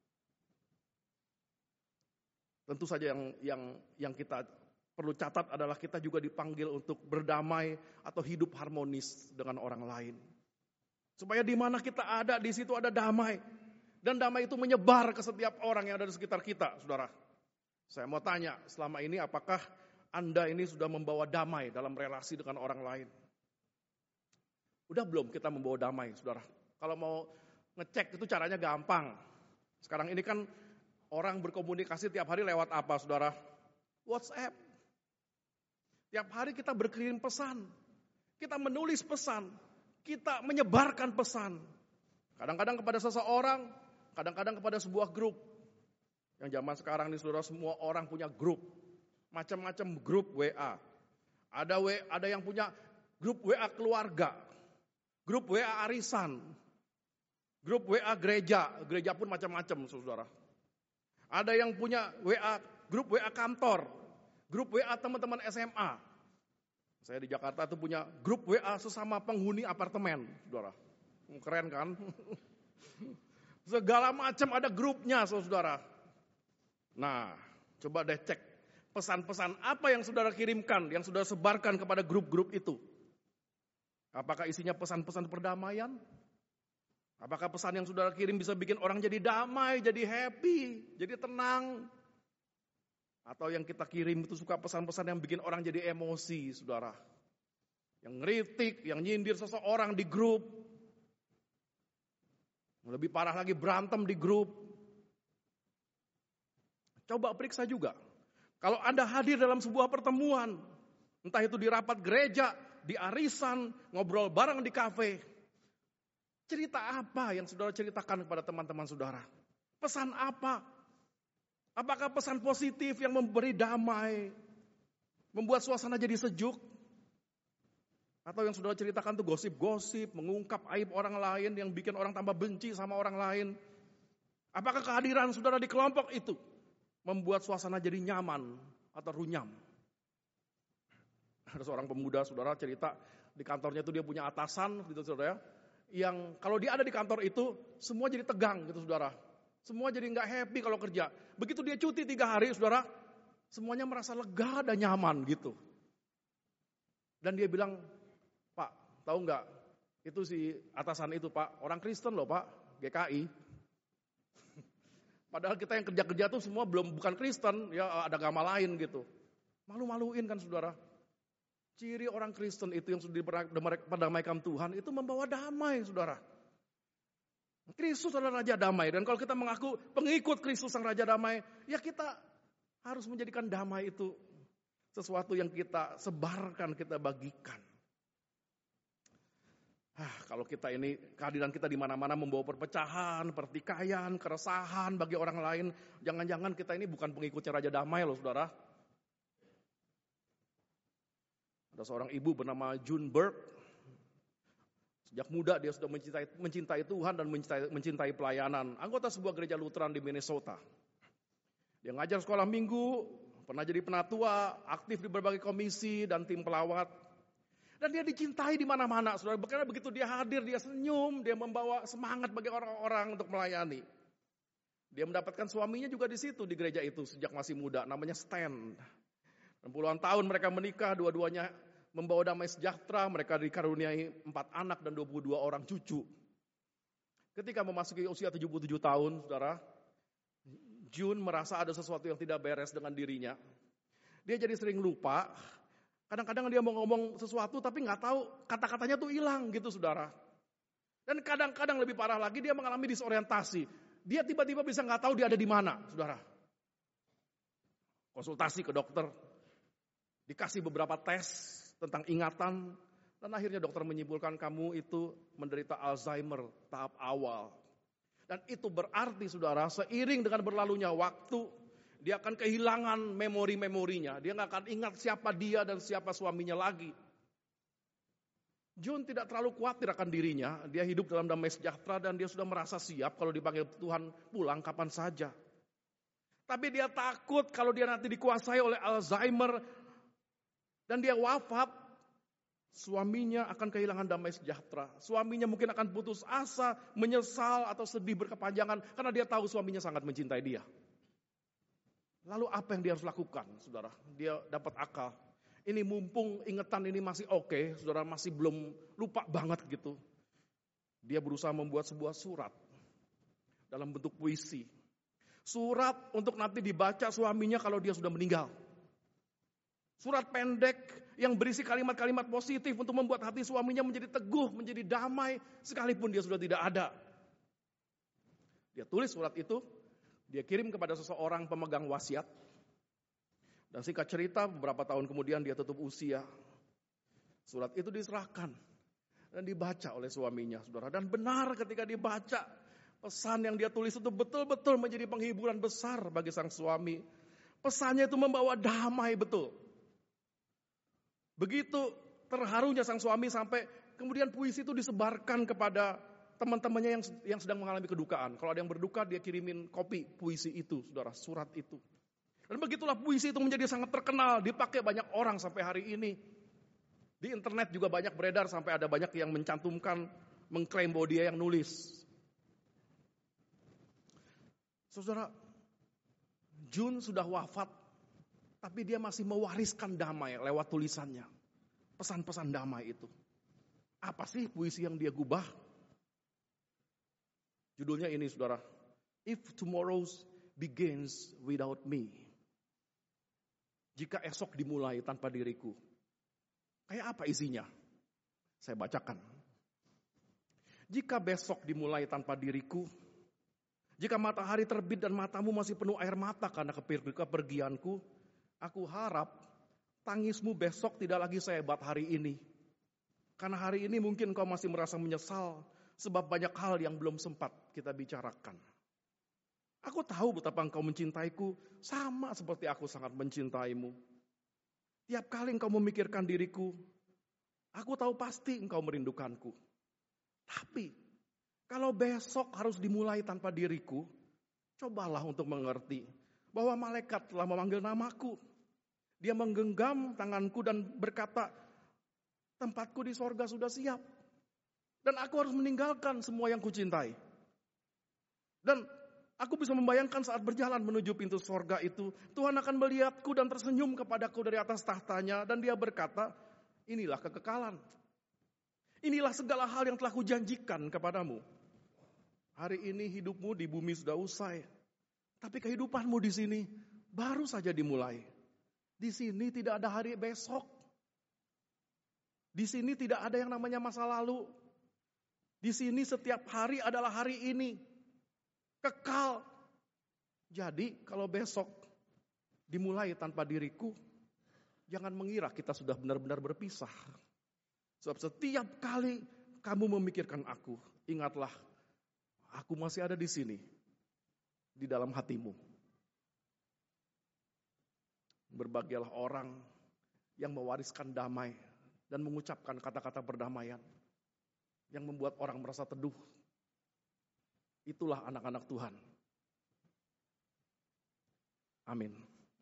Tentu saja yang yang yang kita perlu catat adalah kita juga dipanggil untuk berdamai atau hidup harmonis dengan orang lain. Supaya di mana kita ada, di situ ada damai. Dan damai itu menyebar ke setiap orang yang ada di sekitar kita, saudara. Saya mau tanya, selama ini apakah Anda ini sudah membawa damai dalam relasi dengan orang lain? Udah belum kita membawa damai, saudara? Kalau mau ngecek itu caranya gampang. Sekarang ini kan orang berkomunikasi tiap hari lewat apa, saudara? WhatsApp. Tiap hari kita berkirim pesan. Kita menulis pesan. Kita menyebarkan pesan. Kadang-kadang kepada seseorang, kadang-kadang kepada sebuah grup. Yang zaman sekarang nih, saudara, semua orang punya grup. Macam-macam grup W A. Ada W, ada yang punya grup W A keluarga. Grup W A arisan. Grup W A gereja. Gereja pun macam-macam, saudara. Ada yang punya W A, grup W A kantor. Grup W A teman-teman S M A. Saya di Jakarta itu punya grup W A sesama penghuni apartemen, saudara. Keren kan? Segala macam ada grupnya, saudara. Nah, coba deh cek pesan-pesan apa yang saudara kirimkan, yang saudara sebarkan kepada grup-grup itu. Apakah isinya pesan-pesan perdamaian? Apakah pesan yang saudara kirim bisa bikin orang jadi damai, jadi happy, jadi tenang? Atau yang kita kirim itu suka pesan-pesan yang bikin orang jadi emosi, saudara. Yang ngeritik, yang nyindir seseorang di grup. Lebih parah lagi berantem di grup. Coba periksa juga. Kalau Anda hadir dalam sebuah pertemuan, Entah itu di rapat gereja, di arisan, ngobrol bareng di kafe. Cerita apa yang saudara ceritakan kepada teman-teman saudara? Pesan apa? Apakah pesan positif yang memberi damai, membuat suasana jadi sejuk? Atau yang saudara ceritakan itu gosip-gosip, mengungkap aib orang lain yang bikin orang tambah benci sama orang lain? Apakah kehadiran saudara di kelompok itu membuat suasana jadi nyaman atau runyam? Ada seorang pemuda saudara cerita di kantornya itu dia punya atasan gitu saudara, yang kalau dia ada di kantor itu semua jadi tegang gitu saudara. Semua jadi nggak happy kalau kerja. Begitu dia cuti tiga hari saudara, semuanya merasa lega dan nyaman gitu. Dan dia bilang, Pak, tahu nggak? Itu si atasan itu Pak, orang Kristen loh Pak, G K I. Padahal kita yang kerja-kerja tuh semua belum bukan Kristen, ya ada agama lain gitu. Malu-maluin kan saudara. Ciri orang Kristen itu yang sudah diperdamaikan Tuhan itu membawa damai saudara. Kristus adalah Raja Damai. Dan kalau kita mengaku pengikut Kristus sang Raja Damai, ya kita harus menjadikan damai itu sesuatu yang kita sebarkan, kita bagikan. Ah, kalau kita ini, kehadiran kita di mana-mana membawa perpecahan, pertikaian, keresahan bagi orang lain, jangan-jangan kita ini bukan pengikutnya Raja Damai loh saudara. Ada seorang ibu bernama June Burke. Sejak muda dia sudah mencintai, mencintai Tuhan dan mencintai, mencintai pelayanan. Anggota sebuah gereja Lutheran di Minnesota. Dia ngajar sekolah minggu, pernah jadi penatua, aktif di berbagai komisi dan tim pelawat. Dan dia dicintai di mana-mana. Saudara, karena begitu dia hadir, dia senyum, dia membawa semangat bagi orang-orang untuk melayani. Dia mendapatkan suaminya juga di situ, di gereja itu sejak masih muda, namanya Stan. Dan puluhan tahun mereka menikah, dua-duanya membawa damai sejahtera, mereka dikaruniai empat anak dan dua puluh dua orang cucu. Ketika memasuki usia tujuh puluh tujuh tahun, saudara, June merasa ada sesuatu yang tidak beres dengan dirinya. Dia jadi sering lupa, kadang-kadang dia mau ngomong sesuatu tapi nggak tahu kata-katanya tuh hilang gitu saudara. Dan kadang-kadang lebih parah lagi dia mengalami disorientasi. Dia tiba-tiba bisa nggak tahu dia ada di mana, saudara. Konsultasi ke dokter, dikasih beberapa tes tentang ingatan, dan akhirnya dokter menyimpulkan kamu itu menderita Alzheimer tahap awal. Dan itu berarti saudara, seiring dengan berlalunya waktu, dia akan kehilangan memori-memorinya. Dia gak akan ingat siapa dia dan siapa suaminya lagi. June tidak terlalu khawatir akan dirinya, dia hidup dalam damai sejahtera dan dia sudah merasa siap kalau dipanggil Tuhan pulang kapan saja. Tapi dia takut kalau dia nanti dikuasai oleh Alzheimer, dan dia wafat, suaminya akan kehilangan damai sejahtera. Suaminya mungkin akan putus asa, menyesal atau sedih berkepanjangan karena dia tahu suaminya sangat mencintai dia. Lalu apa yang dia harus lakukan, saudara? Dia dapat akal. Ini mumpung ingatan ini masih oke, okay, saudara masih belum lupa banget gitu. Dia berusaha membuat sebuah surat dalam bentuk puisi. Surat untuk nanti dibaca suaminya kalau dia sudah meninggal. Surat pendek yang berisi kalimat-kalimat positif untuk membuat hati suaminya menjadi teguh, menjadi damai, sekalipun dia sudah tidak ada. Dia tulis surat itu, dia kirim kepada seseorang pemegang wasiat. Dan singkat cerita, beberapa tahun kemudian dia tutup usia. Surat itu diserahkan dan dibaca oleh suaminya, saudara. Dan benar ketika dibaca, pesan yang dia tulis itu betul-betul menjadi penghiburan besar bagi sang suami. Pesannya itu membawa damai betul. Begitu terharunya sang suami sampai kemudian puisi itu disebarkan kepada teman-temannya yang yang sedang mengalami kedukaan. Kalau ada yang berduka, dia kirimin kopi puisi itu, saudara, surat itu. Dan begitulah puisi itu menjadi sangat terkenal, dipakai banyak orang sampai hari ini. Di internet juga banyak beredar sampai ada banyak yang mencantumkan, mengklaim bahwa dia yang nulis. Saudara, June sudah wafat, tapi dia masih mewariskan damai lewat tulisannya. Pesan-pesan damai itu. Apa sih puisi yang dia gubah? Judulnya ini, saudara. If tomorrow begins without me. Jika esok dimulai tanpa diriku. Kayak apa isinya? Saya bacakan. Jika besok dimulai tanpa diriku. Jika matahari terbit dan matamu masih penuh air mata karena kepergianku. Aku harap tangismu besok tidak lagi sehebat hari ini. Karena hari ini mungkin kau masih merasa menyesal sebab banyak hal yang belum sempat kita bicarakan. Aku tahu betapa engkau mencintaiku sama seperti aku sangat mencintaimu. Tiap kali engkau memikirkan diriku, aku tahu pasti engkau merindukanku. Tapi kalau besok harus dimulai tanpa diriku, cobalah untuk mengerti bahwa malaikat telah memanggil namaku. Dia menggenggam tanganku dan berkata, tempatku di sorga sudah siap. Dan aku harus meninggalkan semua yang kucintai. Dan aku bisa membayangkan saat berjalan menuju pintu sorga itu, Tuhan akan melihatku dan tersenyum kepadaku dari atas tahtanya. Dan dia berkata, inilah kekekalan. Inilah segala hal yang telah kujanjikan kepadamu. Hari ini hidupmu di bumi sudah usai. Tapi kehidupanmu di sini baru saja dimulai. Di sini tidak ada hari besok. Di sini tidak ada yang namanya masa lalu. Di sini setiap hari adalah hari ini. Kekal. Jadi kalau besok dimulai tanpa diriku, jangan mengira kita sudah benar-benar berpisah. Sebab setiap kali kamu memikirkan aku, ingatlah, aku masih ada di sini, di dalam hatimu. Berbahagialah orang yang mewariskan damai dan mengucapkan kata-kata perdamaian yang membuat orang merasa teduh. Itulah anak-anak Tuhan. Amin.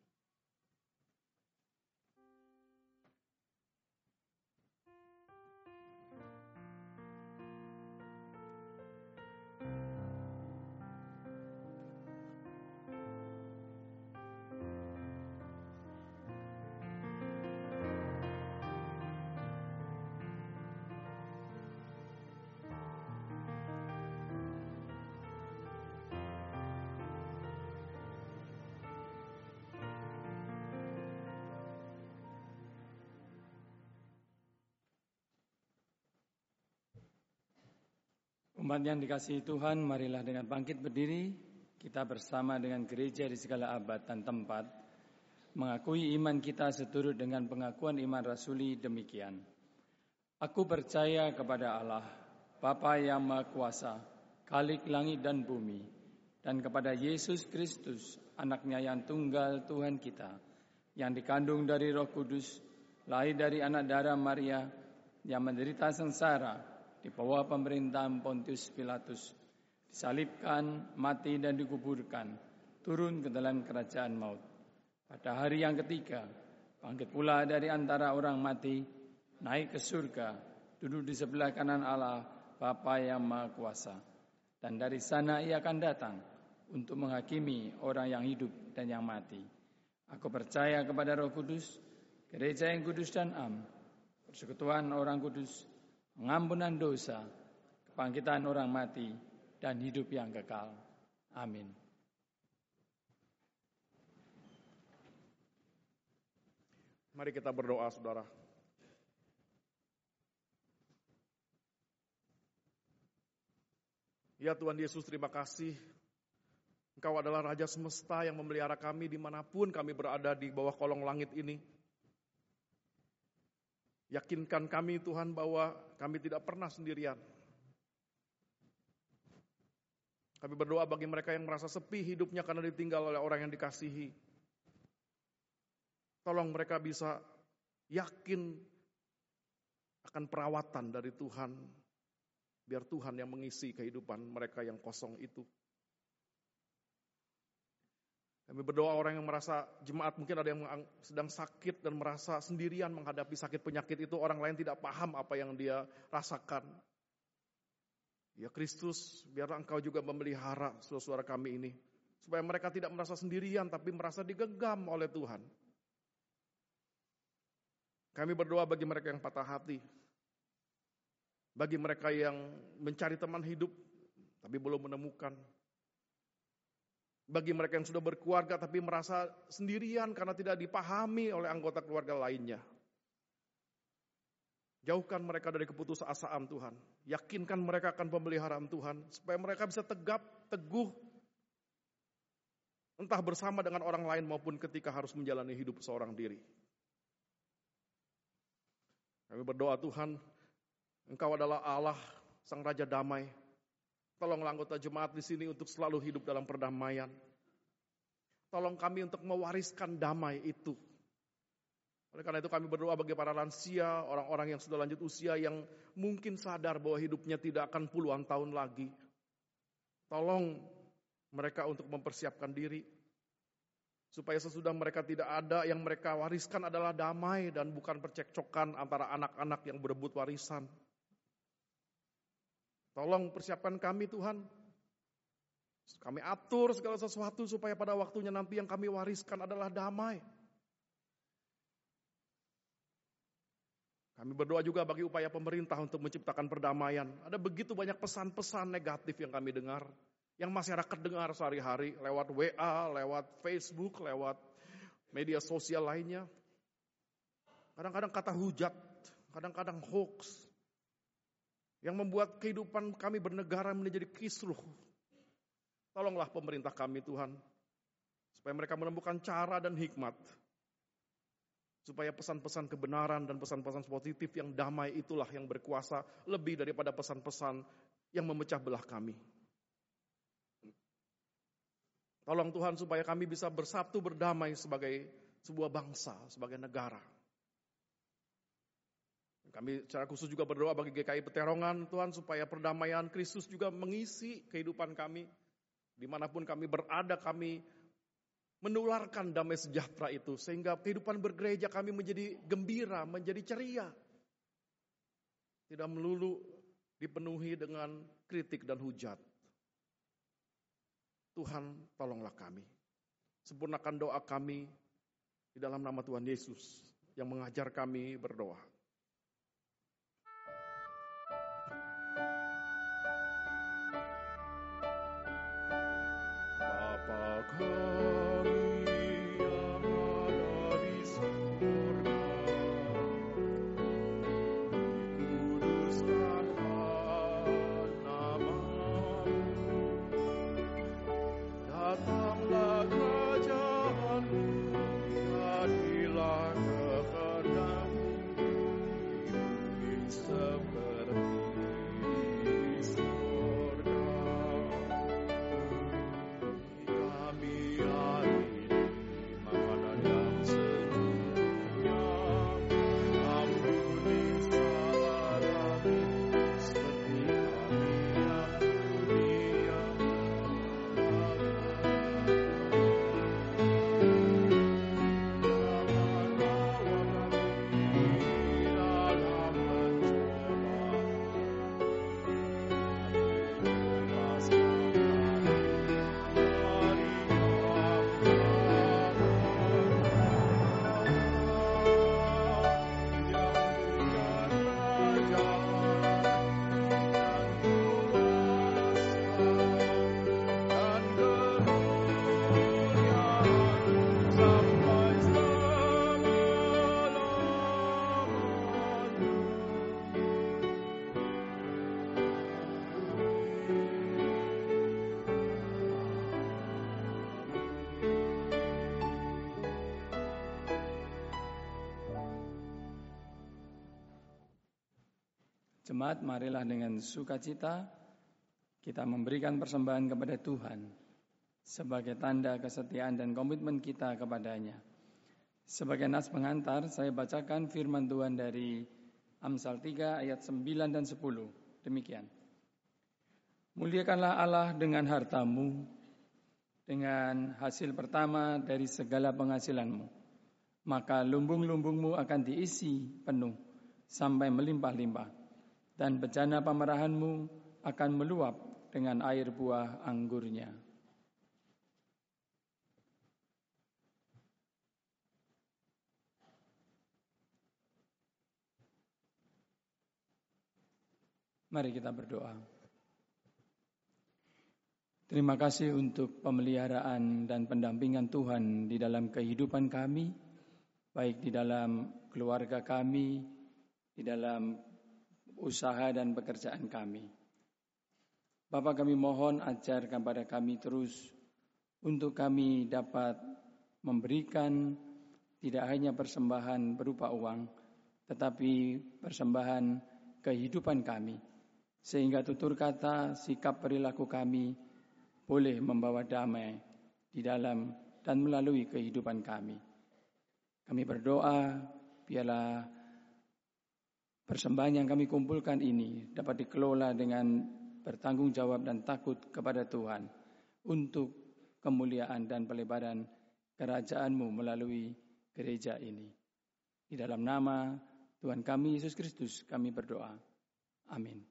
Umat yang dikasihi Tuhan, marilah dengan bangkit berdiri, kita bersama dengan gereja di segala abad dan tempat, mengakui iman kita seturut dengan pengakuan iman rasuli demikian. Aku percaya kepada Allah, Bapa yang Maha Kuasa, Khalik langit dan bumi, dan kepada Yesus Kristus, anaknya yang tunggal Tuhan kita, yang dikandung dari Roh Kudus, lahir dari anak darah Maria, yang menderita sengsara, di bawah pemerintahan Pontius Pilatus, disalibkan, mati dan dikuburkan, turun ke dalam kerajaan maut. Pada hari yang ketiga, bangkit pula dari antara orang mati, naik ke surga, duduk di sebelah kanan Allah, Bapa yang Maha Kuasa. Dan dari sana ia akan datang untuk menghakimi orang yang hidup dan yang mati. Aku percaya kepada Roh Kudus, gereja yang kudus dan am, persekutuan orang kudus, pengampunan dosa, kebangkitan orang mati, dan hidup yang kekal. Amin. Mari kita berdoa, saudara. Ya Tuhan Yesus, terima kasih. Engkau adalah Raja semesta yang memelihara kami dimanapun kami berada di bawah kolong langit ini. Yakinkan kami Tuhan bahwa kami tidak pernah sendirian. Kami berdoa bagi mereka yang merasa sepi hidupnya karena ditinggal oleh orang yang dikasihi. Tolong mereka bisa yakin akan perawatan dari Tuhan. Biar Tuhan yang mengisi kehidupan mereka yang kosong itu. Kami berdoa orang yang merasa jemaat mungkin ada yang sedang sakit dan merasa sendirian menghadapi sakit penyakit itu. Orang lain tidak paham apa yang dia rasakan. Ya Kristus, biarlah Engkau juga memelihara saudara-saudara kami ini. Supaya mereka tidak merasa sendirian tapi merasa digenggam oleh Tuhan. Kami berdoa bagi mereka yang patah hati. Bagi mereka yang mencari teman hidup tapi belum menemukan. Bagi mereka yang sudah berkeluarga tapi merasa sendirian karena tidak dipahami oleh anggota keluarga lainnya. Jauhkan mereka dari keputusasaan Tuhan. Yakinkan mereka akan pemeliharaan Tuhan. Supaya mereka bisa tegap, teguh. Entah bersama dengan orang lain maupun ketika harus menjalani hidup seorang diri. Kami berdoa Tuhan, Engkau adalah Allah, Sang Raja Damai. Tolonglah anggota jemaat di sini untuk selalu hidup dalam perdamaian. Tolong kami untuk mewariskan damai itu. Oleh karena itu kami berdoa bagi para lansia, orang-orang yang sudah lanjut usia yang mungkin sadar bahwa hidupnya tidak akan puluhan tahun lagi. Tolong mereka untuk mempersiapkan diri. Supaya sesudah mereka tidak ada, yang mereka wariskan adalah damai dan bukan percekcokan antara anak-anak yang berebut warisan. Tolong persiapkan kami Tuhan. Kami atur segala sesuatu supaya pada waktunya nanti yang kami wariskan adalah damai. Kami berdoa juga bagi upaya pemerintah untuk menciptakan perdamaian. Ada begitu banyak pesan-pesan negatif yang kami dengar. Yang masyarakat dengar sehari-hari lewat W A, lewat Facebook, lewat media sosial lainnya. Kadang-kadang kata hujat, kadang-kadang hoax. Yang membuat kehidupan kami bernegara menjadi kisruh. Tolonglah pemerintah kami Tuhan. Supaya mereka menemukan cara dan hikmat. Supaya pesan-pesan kebenaran dan pesan-pesan positif yang damai itulah yang berkuasa lebih daripada pesan-pesan yang memecah belah kami. Tolong Tuhan supaya kami bisa bersatu berdamai sebagai sebuah bangsa, sebagai negara. Kami secara khusus juga berdoa bagi G K I Peterongan Tuhan supaya perdamaian Kristus juga mengisi kehidupan kami. Dimanapun kami berada kami menularkan damai sejahtera itu sehingga kehidupan bergereja kami menjadi gembira, menjadi ceria. Tidak melulu dipenuhi dengan kritik dan hujat. Tuhan, tolonglah kami. Sempurnakan doa kami di dalam nama Tuhan Yesus yang mengajar kami berdoa. Bapa kami yang ada di surga, dikuduskanlah nama-Mu, datanglah kerajaan-Mu, jadilah kehendak-Mu di bumi seperti di surga. Kami hari ini makanan yang secukupnya, ampuni salah kami seperti kami ampuni yang jangan bawa kami dalam pencobaan, lepaskan kami dari yang jahat, yang bukan kerajaan dan kuasa dan kemuliaan sampai selama-lamanya. Jemaat, marilah dengan sukacita kita memberikan persembahan kepada Tuhan sebagai tanda kesetiaan dan komitmen kita kepadanya. Sebagai nas pengantar, saya bacakan firman Tuhan dari Amsal tiga ayat sembilan dan sepuluh. Demikian. Muliakanlah Allah dengan hartamu, dengan hasil pertama dari segala penghasilanmu. Maka lumbung-lumbungmu akan diisi penuh sampai melimpah-limpah. Dan bejana pemerahanmu akan meluap dengan air buah anggurnya. Mari kita berdoa. Terima kasih untuk pemeliharaan dan pendampingan Tuhan di dalam kehidupan kami, baik di dalam keluarga kami, di dalam usaha dan pekerjaan kami. Bapa, kami mohon ajarkan pada kami terus untuk kami dapat memberikan tidak hanya persembahan berupa uang, tetapi persembahan kehidupan kami, sehingga tutur kata, sikap perilaku kami boleh membawa damai di dalam dan melalui kehidupan kami. Kami berdoa, biarlah persembahan yang kami kumpulkan ini dapat dikelola dengan bertanggung jawab dan takut kepada Tuhan untuk kemuliaan dan pelebaran kerajaan-Mu melalui gereja ini. Di dalam nama Tuhan kami Yesus Kristus kami berdoa. Amin.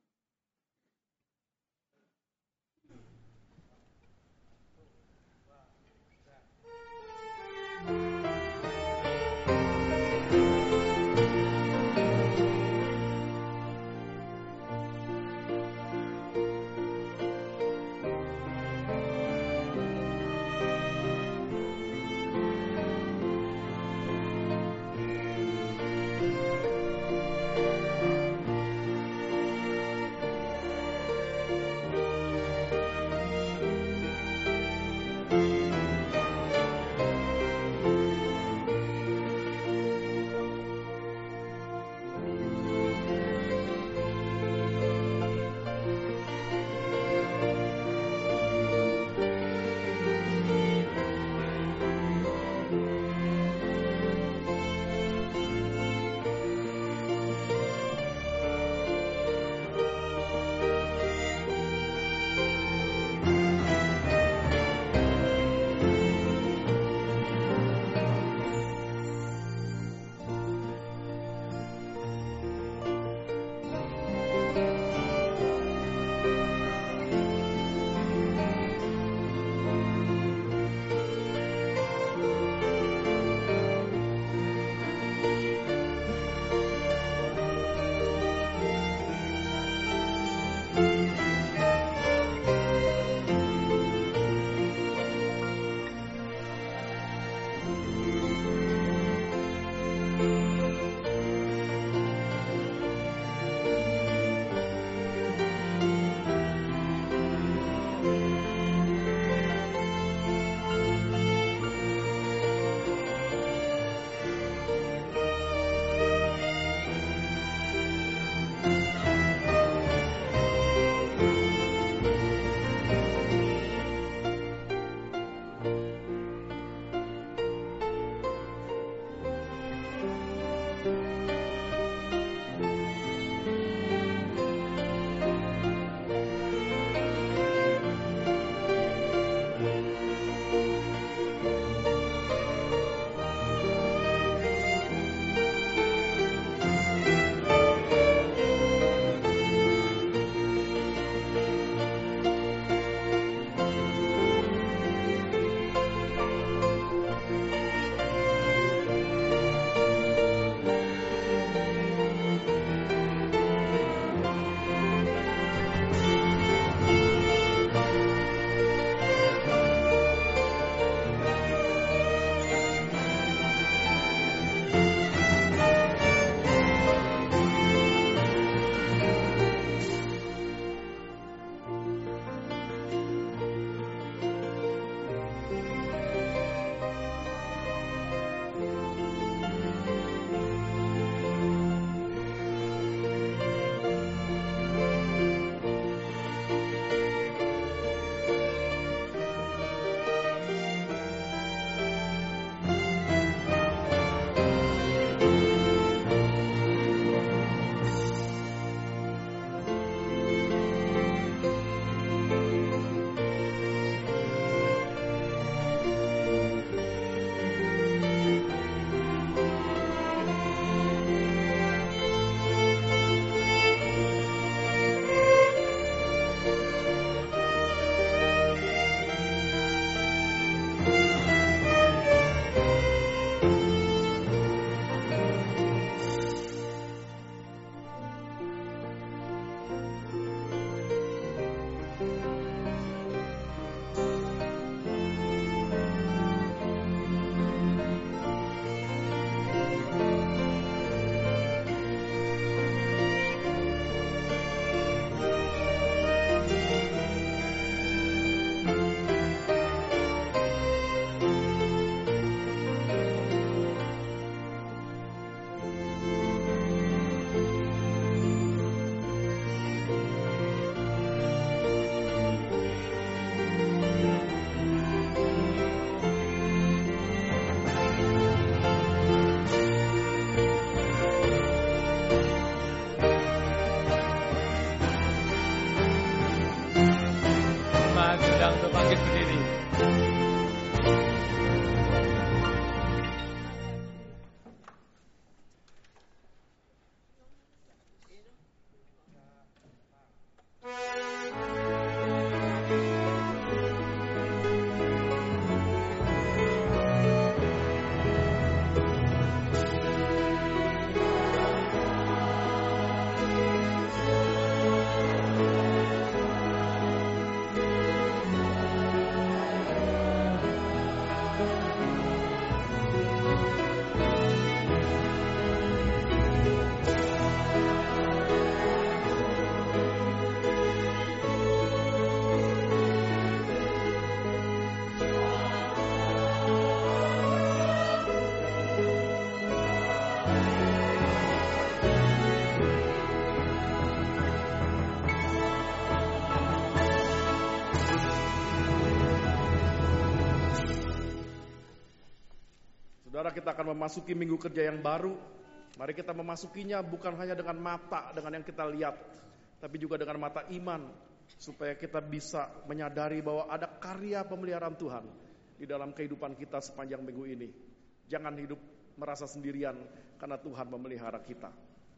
Saudara, kita akan memasuki minggu kerja yang baru. Mari kita memasukinya bukan hanya dengan mata, dengan yang kita lihat, tapi juga dengan mata iman, supaya kita bisa menyadari bahwa ada karya pemeliharaan Tuhan di dalam kehidupan kita sepanjang minggu ini. Jangan hidup merasa sendirian, karena Tuhan memelihara kita.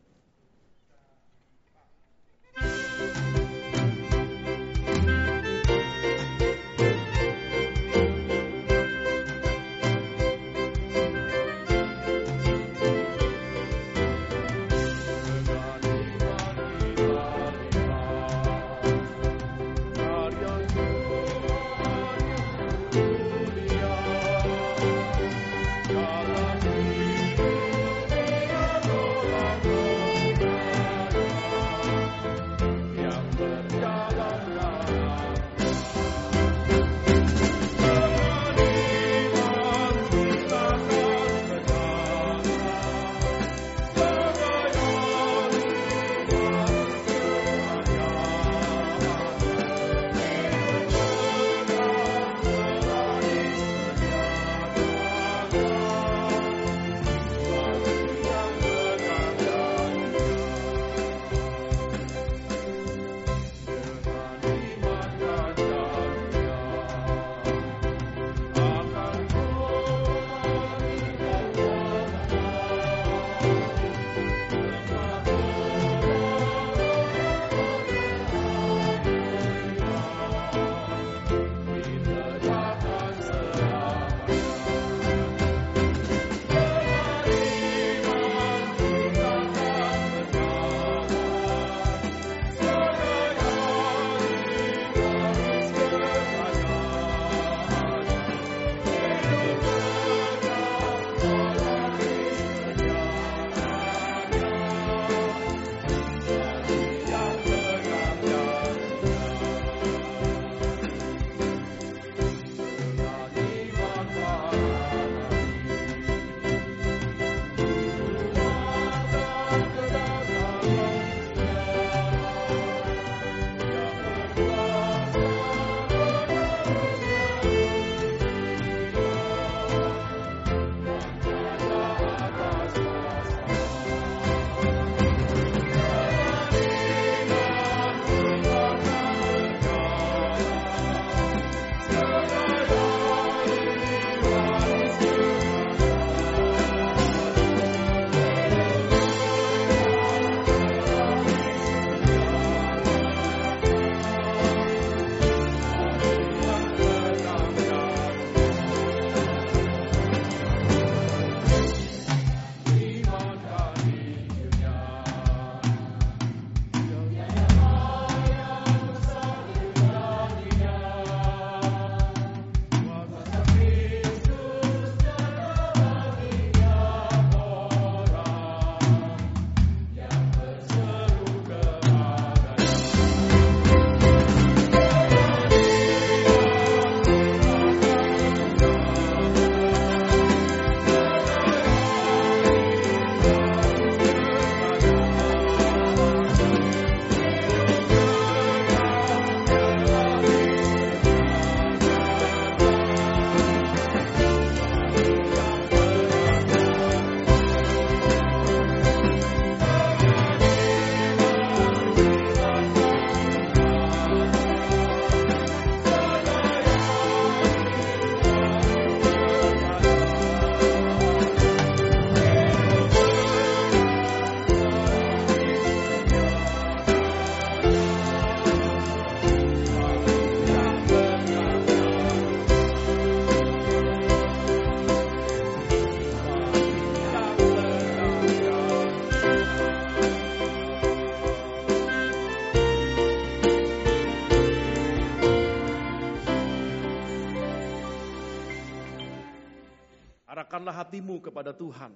Arahkanlah hatimu kepada Tuhan.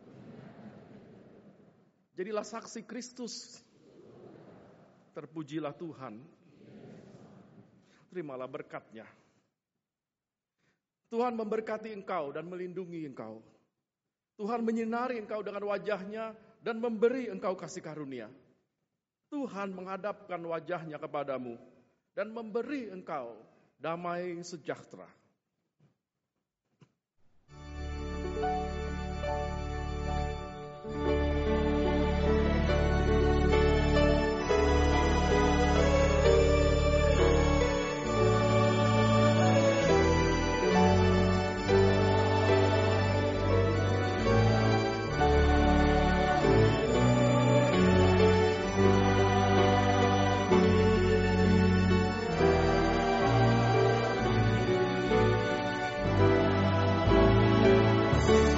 Jadilah saksi Kristus. Terpujilah Tuhan. Terimalah berkat-Nya. Tuhan memberkati engkau dan melindungi engkau. Tuhan menyinari engkau dengan wajah-Nya dan memberi engkau kasih karunia. Tuhan menghadapkan wajah-Nya kepadamu dan memberi engkau damai sejahtera. Tuhan.